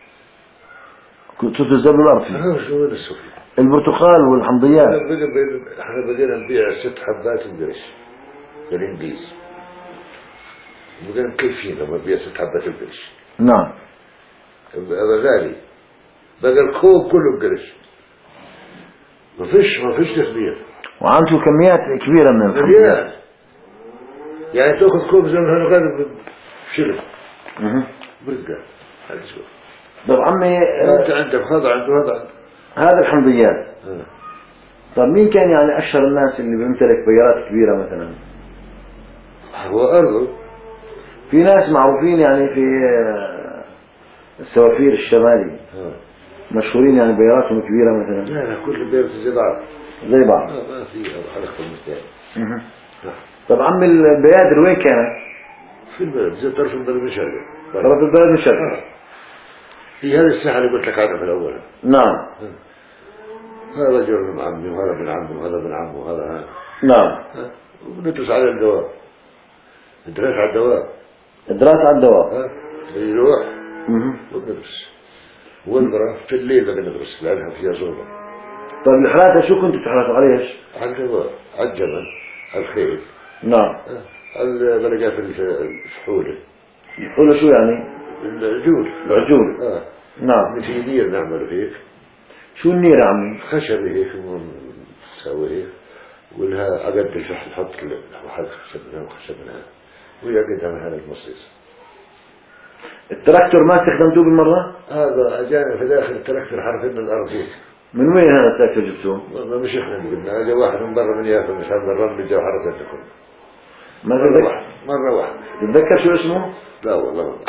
كنتوا تزبلوا الأرض فيه؟ اه شو وين السوفي؟ البرتقال والحمضيات. احنا بدينا نبيع ست حبات القرش للإنجليز. بقينا مكيفين لما نبيع ست حبات القرش. نعم. هذا غالي. بقى الكوب كله بقرش. ما فيش ما فيش تخدير. وعنده كميات كبيرة من الحمضيات. يعني تاخذ كوب زي ما هذا بشلف. اها. برزقة. هذا شو. طب عمي انت عندك هذا عنده هذا عنده. هذا الحمضيات. آه. طب مين كان يعني أشهر الناس اللي بيمتلك بيارات كبيرة مثلا؟ هو أرضه. في ناس معروفين يعني في السوافير الشمالي. آه. مشهورين يعني بياراتهم كبيرة مثلا. لا لا كل بيرة زي بعض. زي بعض. آه ما في حلقة المثال. اها. طب عمي البيادر وين كانت؟ في البلد زي طرف البلد الشرقي. طرف البلد الشرقي. آه. في هذا الساحة اللي قلت لك عنها في الأول. نعم. آه. هذا جر من عمي وهذا من عمي وهذا من عمي وهذا هذا. نعم. آه. وبندرس على الدواب. ندرس على الدواب. الدراسة على الدواب. ها يروح اها. وندرس. والمرة في الليل بقى ندرس لأنها فيها صعوبة. طيب الحراسة شو كنتوا تحرسوا عليش؟ على الدواب على الجبل على الخيل. نعم. على بلقى في الفحولة. الفحولة شو يعني؟ العجول. العجول. اه. نعم. في نير نعمله هيك. شو النير يا عمي؟ خشب هيك ونسوي هيك. ولها عقد الفحل نحط واحد خشب من خشب من هذا. ويعقدها من هذا المصيص. التراكتور ما استخدمتوه بالمرة؟ هذا أجانا في داخل التراكتور حرثنا الأرض هيك. من وين هذا التراكتور جبتوه؟ ما مش احنا اللي قلنا اجى واحد من برا من يافا مش هذا الرمل جا حرثنا كله. ما مرة تتذكر؟ واحدة مرة واحدة. تتذكر شو اسمه؟ لا والله والله.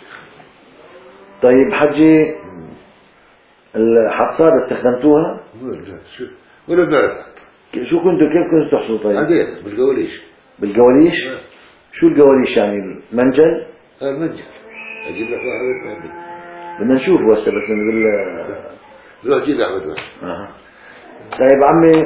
طيب حجي الحصادة استخدمتوها؟ لا شو ولا بنعرف. شو كنتوا كيف كنتوا تحصلوا طيب؟ عادية بالقوليش. بالقواليش؟ شو القواليش يعني المنجل؟ المنجل. أجيب لك واحد المنجل. بدنا نشوفه هسه بس نقول روح جيب أحمد واحد. آه. طيب عمي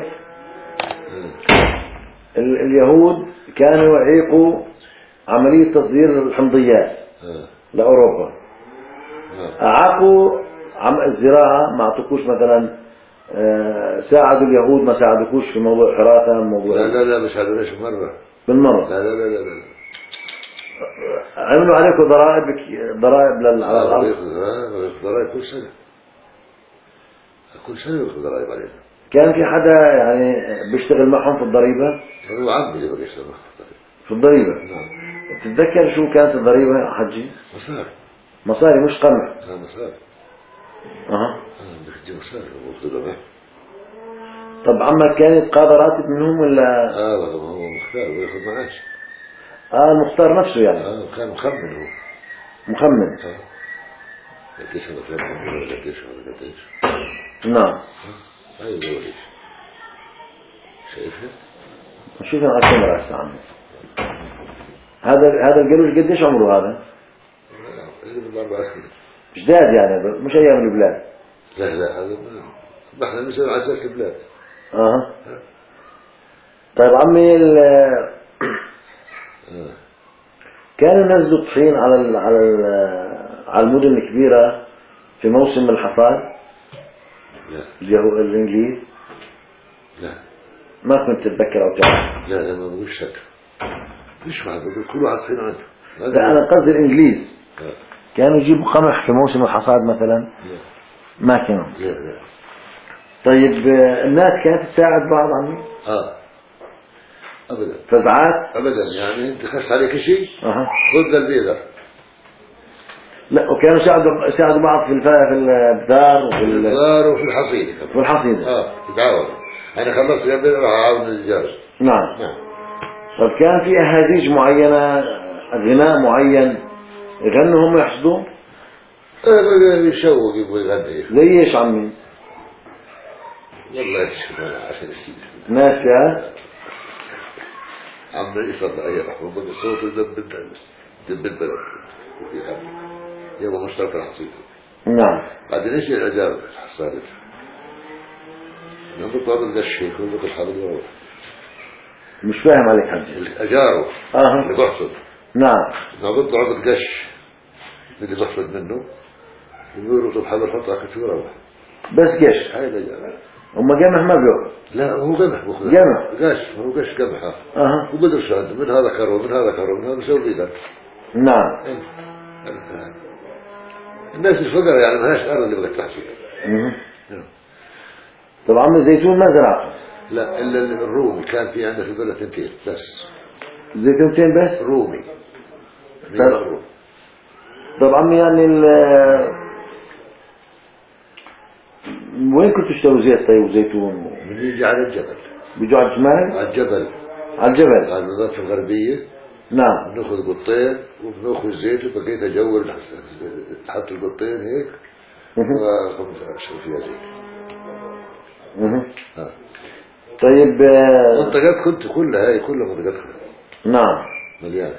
ال اليهود كانوا يعيقوا عملية تصدير الحمضيات آه. لأوروبا. آه. أعاقوا عم الزراعة ما أعطوكوش مثلا آه ساعدوا اليهود ما ساعدوكوش في موضوع حراثة موضوع لا لا لا مش هذا ليش مرة. بالمرة. لا لا لا لا لا. عملوا عليكم ضرائب ضرائب لل على الأرض. ضرائب كل سنة. كل سنة يأخذ ضرائب علينا. كان في حدا يعني بيشتغل معهم في الضريبة؟ هو عمي اللي بده يشتغل معهم في الضريبة. نعم. تتذكر شو كانت الضريبة حجي؟ مصاري. مصاري مش قمح. اه مصاري. اها. اه بدك تجيب مصاري وخذها. طب عمك كان يتقاضى راتب منهم ولا؟ اه هو مختار وياخذ معاش. اه المختار نفسه يعني. اه كان مخمن هو. مخمن. اه. قديش هذا فلان ولا قديش ولا قديش. نعم. هاي قوليش. شايفها؟ شوفها على الكاميرا هسه عمي. هذا هذا القروش قديش عمره هذا؟ اللي بالأربع سنين. جداد يعني مش أيام البلاد. لا لا هذا ما احنا نسوي على أساس البلاد. اها. طيب عمي ال كانوا ينزلوا طحين على ال على ال على المدن الكبيرة في موسم الحصاد. لا. اليهود الإنجليز. لا. ما كنت تتذكر أو تعرف؟ لا لا ما بقولش هذا. مش واحد بقول كل واحد فينا عنده. لا أنا قصدي الإنجليز آه. كانوا يجيبوا قمح في موسم الحصاد مثلا؟ لا ما كانوا. لا لا. طيب الناس كانت تساعد بعض عمي؟ اه ابدا فزعات؟ ابدا يعني انت خس عليك شيء أها. خذ البيضة. لا وكانوا يساعدوا يساعدوا بعض في الف... في البذار وفي ال... الدار وفي الحصيد. في الحصيدة. اه يتعاون. انا خلصت قبل راح اعاون الرجال. نعم. نعم. طيب كان في أهازيج معينة غناء معين يغنوا هم يحصدوا؟ ايه بيشوق يبغى يغني. زي ايش عمي؟ والله شوف انا عشان السيد. ناس يا عم يفضل اي رحمه من الصوت يدب دب البلد وفي هذا يبغى مشترك الحصيد. نعم. بعدين ايش العجاب الحصادة؟ نعم بطابق قش هيك ونقول الحبل وروح. مش فاهم عليك حاجة. اجاره اه اللي بحصد. نعم. نعم بطابق قش اللي بحصد منه يقولوا الحبل حطها كتير وروح. بس قش. هاي الأجار. هم قمح ما بيوقف. لا هو قمح بخذ. قمح. قش هو قش قمح. اها. وبدر شاد من هذا كرو من هذا كرو من هذا مسوي ذا. نعم. إيه. الناس الفقراء يعني ما هاش أرض اللي بدك تحصل. طبعا عم الزيتون ما زرعته. لا إلا الرومي كان في عندنا في البلد تنتين بس. زيتونتين بس؟ رومي. طب طبعا يعني ال وين كنتوا تشتروا زيت طيب وزيتون؟ من يجي على الجبل. بيجوا على الشمال؟ على الجبل. على الجبل. على الوظيفة الغربية. نعم. بناخذ قطين وبناخذ زيت وبقيت أجور حط القطين هيك. وخمسة فيها زيت. اها. طيب منطقات كنت كلها هاي كلها منطقات كلها. نعم. مليانة.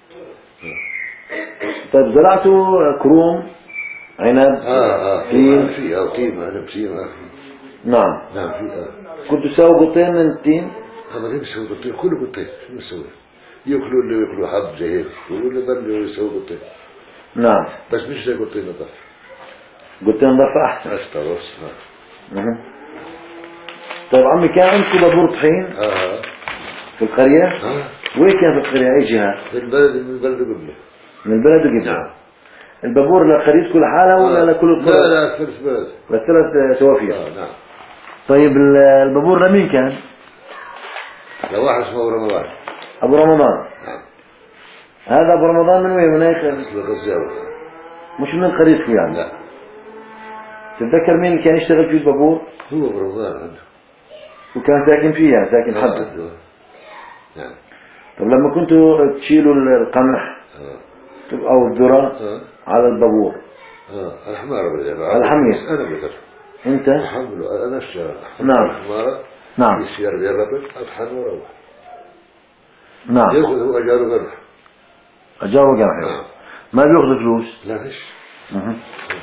طيب زرعتوا كروم عنب اه اه تين في اه تين عنب تين اه نعم. نعم في اه كنتوا تساووا قطين من التين؟ هذا ليه بيسوي قطين كله قطين شو بيسوي؟ ياكلوا اللي ياكلوا حب زي هيك واللي بلوا يسووا قطين. نعم. بس مش زي قطين نظف. قطين نظف أحسن. أشطر بس اها. طيب عمي كان عندكم بابور طحين؟ اه في القرية؟ اه وين كان في القرية أي جهة؟ في البلد من البلد قبله. من البلد وقبله. نعم. البابور لقريتكم لحالها ولا آه. لكل القرى؟ لا لا ثلاث بلد. للثلاث سوافير. اه نعم. طيب البابور لمين كان؟ لو واحد اسمه رمضان. أبو رمضان. نعم. هذا أبو رمضان من وين من هيك؟ اسمه غزاوي. مش من قريتكم يعني؟ لا. تتذكر مين اللي كان يشتغل في البابور؟ هو أبو رمضان عنده. وكان ساكن فيها ساكن آه. حده. نعم. طب لما كنتوا تشيلوا القمح آه. أو الذرة آه. على البابور اه الحمارة بالجبل. الحمير. أنا بقدر. أنت؟ أحمله أنا الشارع. نعم. الحمارة. نعم. يسير بيربط أطحن وروح. نعم. يأخذ هو أجاره قرح. أجاره قمح. نعم. ما بيأخذ فلوس؟ لا فيش. أه.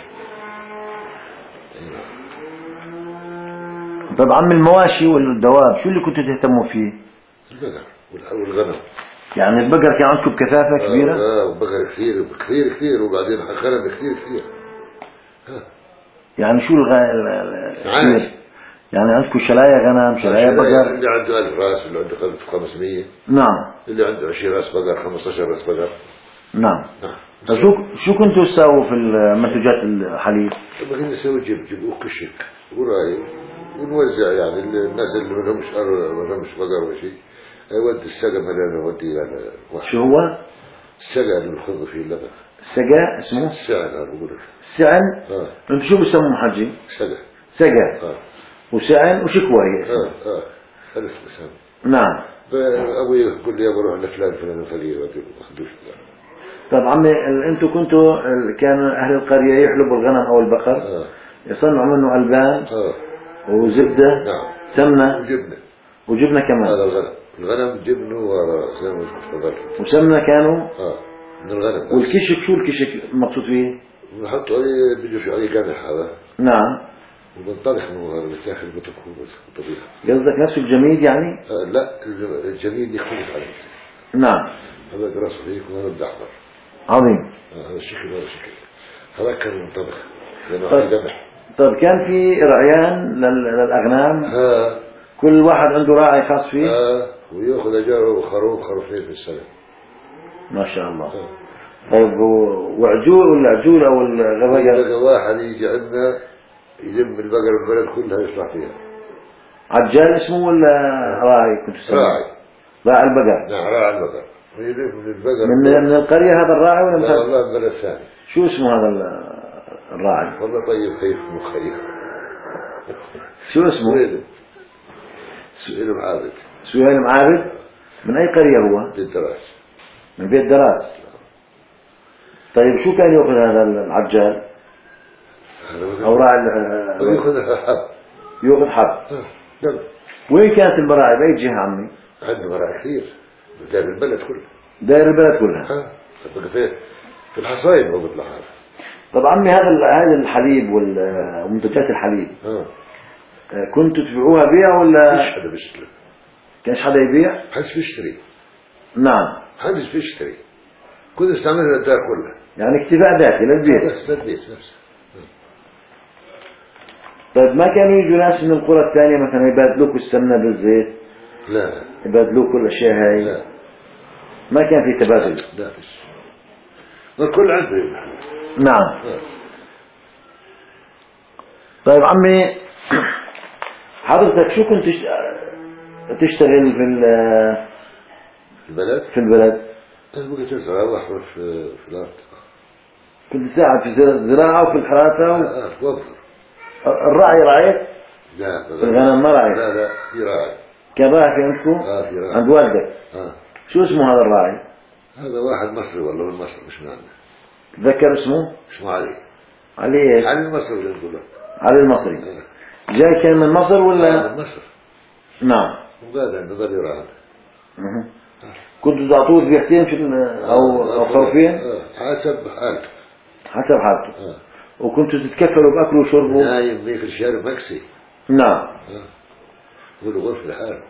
طب عم المواشي والدواب شو اللي كنتوا تهتموا فيه؟ البقر والغنم. يعني البقر كان عندكم بكثافة كبيرة؟ اه وبقر كثير كثير كثير وبعدين غنم كثير كثير. ها. يعني شو الغ... عايش. يعني عندكم شلايا غنم شلايا بقر؟ اللي عنده ألف راس اللي عنده خمسمية. نعم. اللي عنده عشرين راس بقر خمسة عشر راس بقر. نعم. نعم. طيب شو شو كنتوا تساووا في منتجات الحليب؟ طبعا كنا نسوي جيب جيب وكشك وراي ونوزع يعني الناس اللي ما لهمش ما لهمش بقر ولا شيء يودي السقا مليان يودي يعني شو هو؟ السقا اللي بنخض فيه اللبن. سقا اسمه؟ السعن انا بقول لك. سعن؟ اه انتوا شو بسموه حجي؟ سقا. سقا. اه وسعن وشكوى هي اسمه. اه اه ثلاث مسام. نعم. ابوي يقول لي بروح لفلان فلان فقير ودي ما طب عمي انتوا كنتوا كان اهل القرية يحلبوا الغنم او البقر آه. يصنعوا منه البان آه. وزبدة. نعم. سمنة وجبنة. وجبنة كمان. هذا الغنم الغنم جبنه وزي ما تفضلت. وسمنة كانوا. اه من الغنم. والكشك شو الكشك مقصود فيه؟ بنحط عليه بيجي في عليه قمح هذا. نعم. وبنطبخ منه هذا بتاخذ بطبخه بس طبيعي. قصدك نفس الجميد يعني؟ آه لا الجميل يختلف عليه. نعم. هذا دراسه فيك وهذا بدعبر. عظيم. آه هذا الشكل وهذا الشكل. هذا كان منطبخ لأنه طيب. عليه قمح. طيب كان في رعيان لل- للأغنام؟ ها كل واحد عنده راعي خاص فيه؟ آه ويأخذ أجاره خروف خروفين في السنة. ما شاء الله. آه. طيب وعجول ولا عجولة ولا غبقر؟ بقى واحد يجي عندنا يلم البقر البلد كلها يطلع فيها. عجال اسمه ولا راعي كنت تسميه؟ راعي. راعي البقر. نعم راعي البقر. ويلف من البقر من من القرية هذا الراعي ولا لا والله من بلد ثاني. شو اسمه هذا الراعي؟ والله طيب خيف مخيف. شو اسمه؟ سويلم. سويلم عابد. سويلم عابد. من أي قرية هو؟ بيت دراس. من بيت دراس. طيب شو كان يأخذ هذا العجال؟ أو راعي يأخذ حب. يأخذ حب. نعم. وين كانت المراعي؟ بأي جهة عمي؟ عنده مراعي كثير. داير البلد كلها. داير البلد كلها. ها. في في الحصايد ما بيطلع هذا. طب عمي هذا هذا الحليب ومنتجات الحليب. ها. كنتوا تبيعوها بيع ولا؟ مش حدا بيشتري. كانش حدا يبيع؟ حدش بيشتري. نعم. حدش بيشتري. كنت استعملها للدار كلها. يعني اكتفاء ذاتي للبيت. بس للبيت بس. طيب ما كانوا يجوا ناس من القرى الثانية مثلا يبادلوك السمنة بالزيت؟ لا. يبادلوك كل الأشياء هاي؟ لا. ما كان في تبادل؟ لا فيش. الكل عنده. نعم. لا. طيب عمي حضرتك شو كنت تشتغل في البلد؟ في البلد؟ أنا بقيت أزرع وأحرث في في الأرض. كنت تساعد في الزراعة وفي الحراسة؟ و... آه توظف. الراعي راعيت؟ لا. في الغنم ما راعي؟ لا لا في راعي. كان راعي في عندكم؟ آه في راعي. عند والدك؟ آه. شو اسمه هذا الراعي؟ هذا واحد مصري والله من مصر مش من عندنا. تذكر اسمه؟ اسمه علي. علي ايش؟ علي المصري اللي نقول له. علي المصري. آه. جاي كان من مصر ولا؟ آه من مصر. نعم. وقاعد عنده ظل يراعي. كنتوا تعطوه ذبيحتين في او او خروفين؟ آه. حسب حالته. حسب حالته. آه. وكنتوا تتكفلوا باكله وشربه؟ نايم ذيك الشارع مكسي. نعم. آه. يقولوا غرفة لحاله.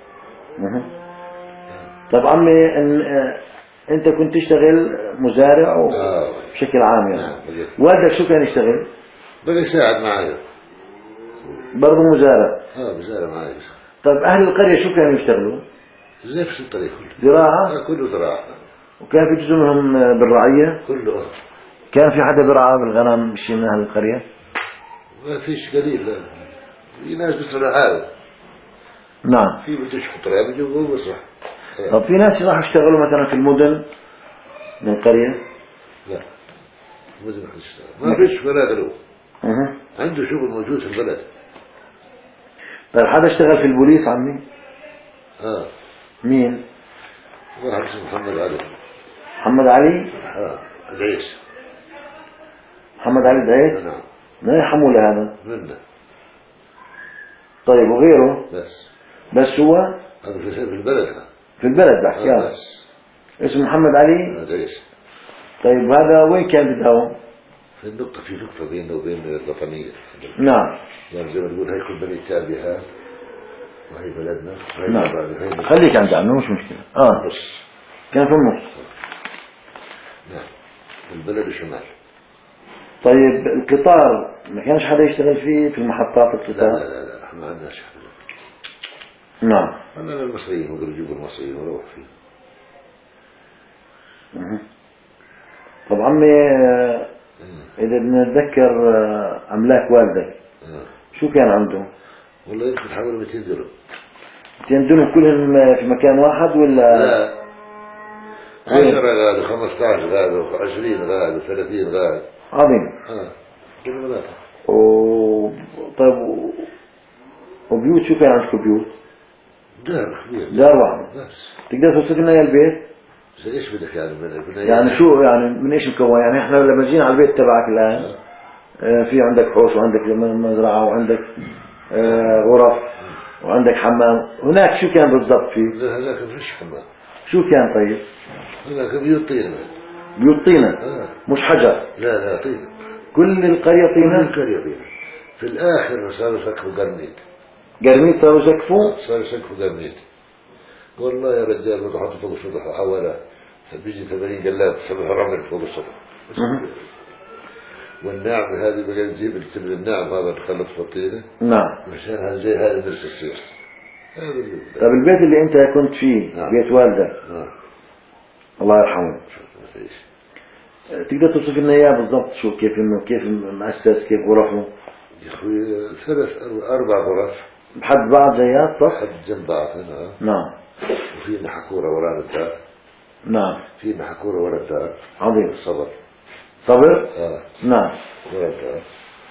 طب عمي إن انت كنت تشتغل مزارع آه. بشكل عام يعني. نعم. والدك شو كان يشتغل؟ بقى يساعد معايا. برضه مزارع. اه مزارع معايا. طب اهل القرية شو كانوا يشتغلوا؟ زي في الطريق كله. زراعة؟ آه كله زراعة. وكان في جزء منهم بالرعية؟ كله آه. كان في حدا برعى بالغنم شيء من اهل القرية؟ ما فيش قليل لا. في ناس بتصنع هذا. نعم. في بتشفط طريقة بيجوا بصح. طب في ناس راح يشتغلوا مثلا في المدن من القرية؟ لا. مدن ما يشتغل. ما فيش ولا غلو. اها. عنده شغل موجود في البلد. طيب حدا اشتغل في البوليس عمي؟ اه. مين؟ واحد اسمه محمد علي. محمد علي؟ اه العيس. محمد علي العيس؟ نعم. ما يحمله هذا؟ منا. طيب وغيره؟ بس. بس هو؟ هذا في في البلد. في البلد بحكي آه بس. اسمه محمد علي؟ آه العيس. طيب هذا وين كان بداوم؟ في النقطة في نقطة بيننا وبين الوطنية. نعم. يعني زي ما تقول هاي كل بني تابعها وهي بلدنا. وهي نعم. بلدنا. خليك عند عمي مش مشكلة. اه. بس. كان في النص. نعم. البلد الشمال. طيب القطار ما كانش حدا يشتغل فيه في المحطات لا القطار؟ لا لا لا احنا ما عندناش حدا. نعم. أنا المصريين وقالوا يجيبوا المصريين وروح فيه. مه. طب عمي إذا بدنا نتذكر أملاك والدك آه. شو كان عنده؟ والله يمكن حوالي مئتين درهم. مئتين درهم كلهم في مكان واحد ولا؟ لا عشرة غاد خمسة عشر غاد عشرين غاد ثلاثين غاد. عظيم. اه كل مناطق. و... طيب و... وبيوت شو كان عندكم بيوت؟ دار كبير. دار واحدة. بس. تقدر توصف لنا يا البيت؟ زي ايش بدك يعني من يعني شو يعني من ايش مكون؟ يعني احنا لما جينا على البيت تبعك الان آه. آه في عندك حوش وعندك مزرعة وعندك آه غرف وعندك حمام. هناك شو كان بالضبط فيه؟ لا هذاك مفيش حمام. شو كان طيب؟ هذاك بيوت طينة. بيوت طينة. آه. مش حجر. لا لا طينة. كل القرية طينة؟ كل القرية طينة. في الآخر صاروا سقفوا قرنيت. قرميد صاروا سقفوا؟ صاروا سقفوا قرنيت. والله يا رجال ما تحطوا فوق السطح حوالي بيجي ثمانين قلاب سبع رمل فوق السطح. والنعم هذه بقى نجيب التبن النعم هذا نخلط في الطينة. نعم. مشان هذا زي هذا نرس السير. طيب البيت اللي أنت كنت فيه نعم. بيت والدك نعم. الله يرحمه، تقدر توصف لنا إياه بالضبط؟ شو كيف إنه كيف مؤسس، كيف غرفه؟ يا أخوي ثلاث أربع غرف بحد بعض زيات صح؟ حد جنب بعض هنا. نعم. وفي حكورة وراء الدار. نعم. في حكورة وراء الدار. عظيم. صبر. صبر؟ آه. نعم. وراء الدار.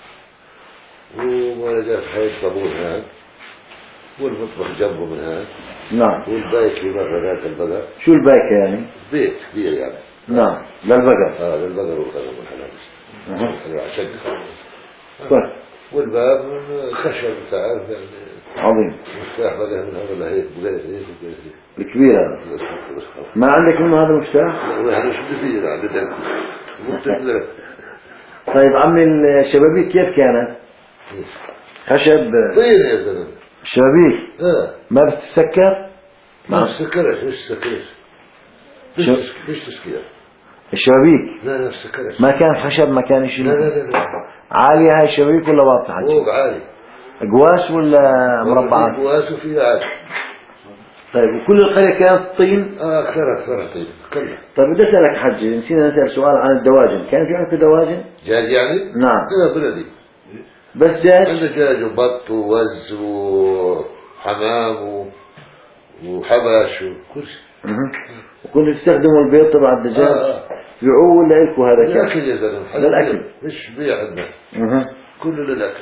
ومولدات حي طابور هناك. والمطبخ جنبه من هناك. نعم. والبايك اللي برا ذاك البقر. شو البايكة يعني؟ بيت كبير يعني. نعم. للبقر. اه للبقر والغنم والحلال. أها. عشان طيب. والباب من خشب تعرف يعني. عظيم. مفتاح بقى من هذا اللي هيك بقيت هيك بقيت هيك. الكبير هذا. ما عندك منه هذا المفتاح؟ لا ما عندوش فيه عندك. ممكن. طيب عمي الشبابيك كيف كانت؟ خشب. طين يا زلمه. الشبابيك اه ما بتتسكر؟ ما سكرش مش سكرش. شو؟ مش تسكير. الشبابيك لا لا سكرش. ما كان خشب، ما كان شيء؟ لا لا لا لا. عالية هاي الشبابيك ولا واطية؟ فوق عالي. قواس ولا مربعات؟ في قواس وفي عالي. طيب وكل القرية كانت طين؟ اه اكثر اكثر طين كلها. طيب بدي اسألك حجي، نسينا نسأل سؤال عن الدواجن، كان في عندك دواجن؟ دجاج يعني؟ نعم. لا بلدي. بس دجاج؟ عندنا دجاج وبط ووز وحمام و... وحبش وكل شيء. اها. وكنتوا تستخدموا البيض تبع الدجاج؟ آه آه. يعوه ولا لكم هذا كان؟ للأكل يا زلمة. للأكل. مش بيع عندنا. اها. كله للأكل.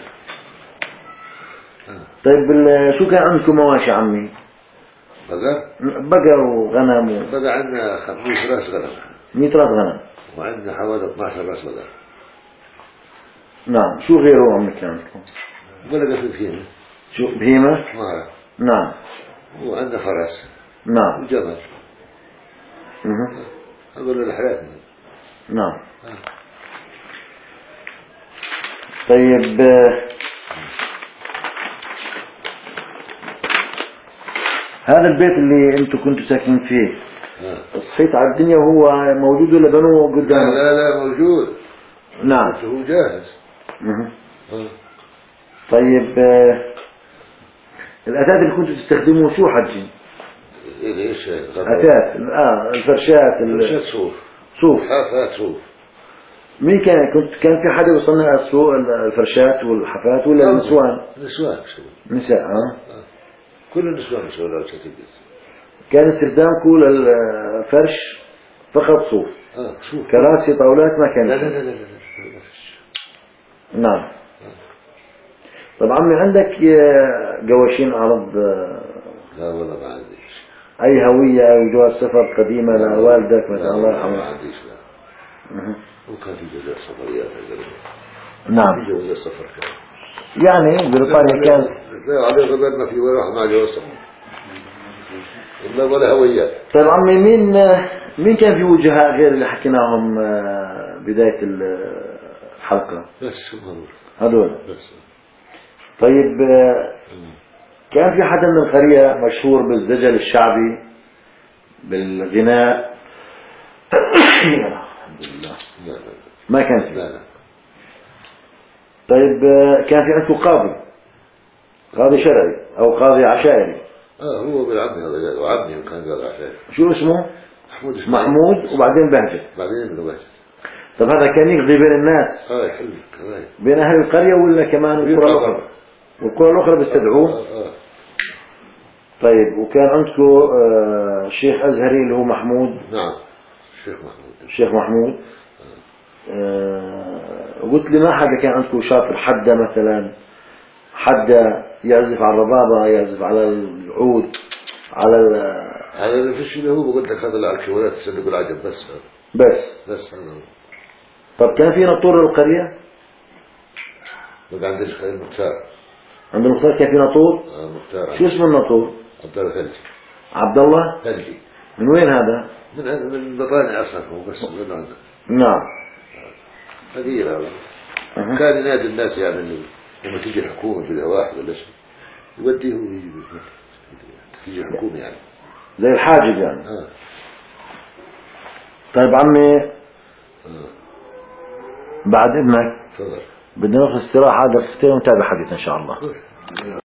طيب شو كان عندكم مواشي عمي؟ بقى؟ بقر وغنم و... بقى عندنا خمسين راس غنم. مية راس غنم. وعندنا حوالي اثني عشر راس بقر. نعم. شو غيره عمي كان عندكم؟ بلقى في فينا. شو بهيمة؟ مارة. نعم. وعندنا فرس. نعم. وجمل. اها. هذول الحياة. نعم. طيب هذا البيت اللي انتم كنتوا ساكنين فيه آه. صحيت على الدنيا وهو موجود ولا بنوه قدام؟ لا لا موجود. نعم. هو جاهز. اها. آه. طيب آه، الأثاث اللي كنتوا تستخدموه شو حجي؟ إيه إيش؟ أثاث اه الفرشات ال- فرشات صوف. صوف. حافات صوف. مين كان كنت كان في حدا يصنع الصوف الفرشات والحفات ولا النسوان؟ نسوان شو؟ نساء اه. كل النسوان شغلوا على تلبس. كان استخدامكم للفرش فقط صوف؟ اه شوف. كراسي طاولات ما كان؟ لا لا لا لا لا. نعم. طب عمي عندك قواشين عرض لا والله ما عنديش. أي هوية أو جواز سفر قديمة لوالدك مثلا الله ما يرحمه؟ عنديش لا. أها. وكان في جواز سفريات يا زلمة. نعم. في جواز سفر كان. يعني بريطانيا كان لا عليه غبار ما في ولا واحد مع جواز سفر. ولا ولا هويات. طيب عمي مين مين كان في وجهاء غير اللي حكيناهم بداية الحلقة؟ بس هم هذول بس. طيب كان في حدا من القرية مشهور بالزجل الشعبي بالغناء؟ الحمد لله. لا لا ما كان في. لا لا. طيب كان في عندكم قاضي قاضي شرعي أو قاضي عشائري؟ اه هو بالعمي هذا وعمي كان قال عشان. شو اسمه؟ محمود اسماعيل. محمود وبعدين بهجت. بعدين من بهجت. طب هذا كان يقضي بين الناس اه يحل كمان. بين أهل القرية ولا كمان القرى الأخرى؟ والقرى الأخرى بيستدعوه؟ آه آه. طيب وكان عندكم آه شيخ أزهري اللي هو محمود؟ نعم الشيخ محمود. الشيخ محمود. آه قلت لي ما حدا كان عندكم شاطر حدا مثلا حدا يعزف على الربابة يعزف على العود على ال هذا اللي فيش اللي هو بقول لك هذا اللي على الكيبورات تصدق العجب بس بس بس هذا هو. طب كان في ناطور للقرية؟ بقى عندنا خليل مختار. عند المختار كان في ناطور؟ آه مختار. شو اسم الناطور؟ عبد الله ثلجي. عبد الله؟ ثلجي. من وين هذا؟ من من بطاني اصلا هو بس من عنده. نعم. كبير هذا. أه. كان ينادي الناس يعني إنه لما تيجي الحكومة بلا واحد ولا شيء يوديه ويجي تيجي الحكومة يعني. زي الحاجب يعني. آه. طيب عمي آه. بعد إذنك تفضل. بدنا ناخذ استراحة دقيقتين ونتابع حديثنا إن شاء الله.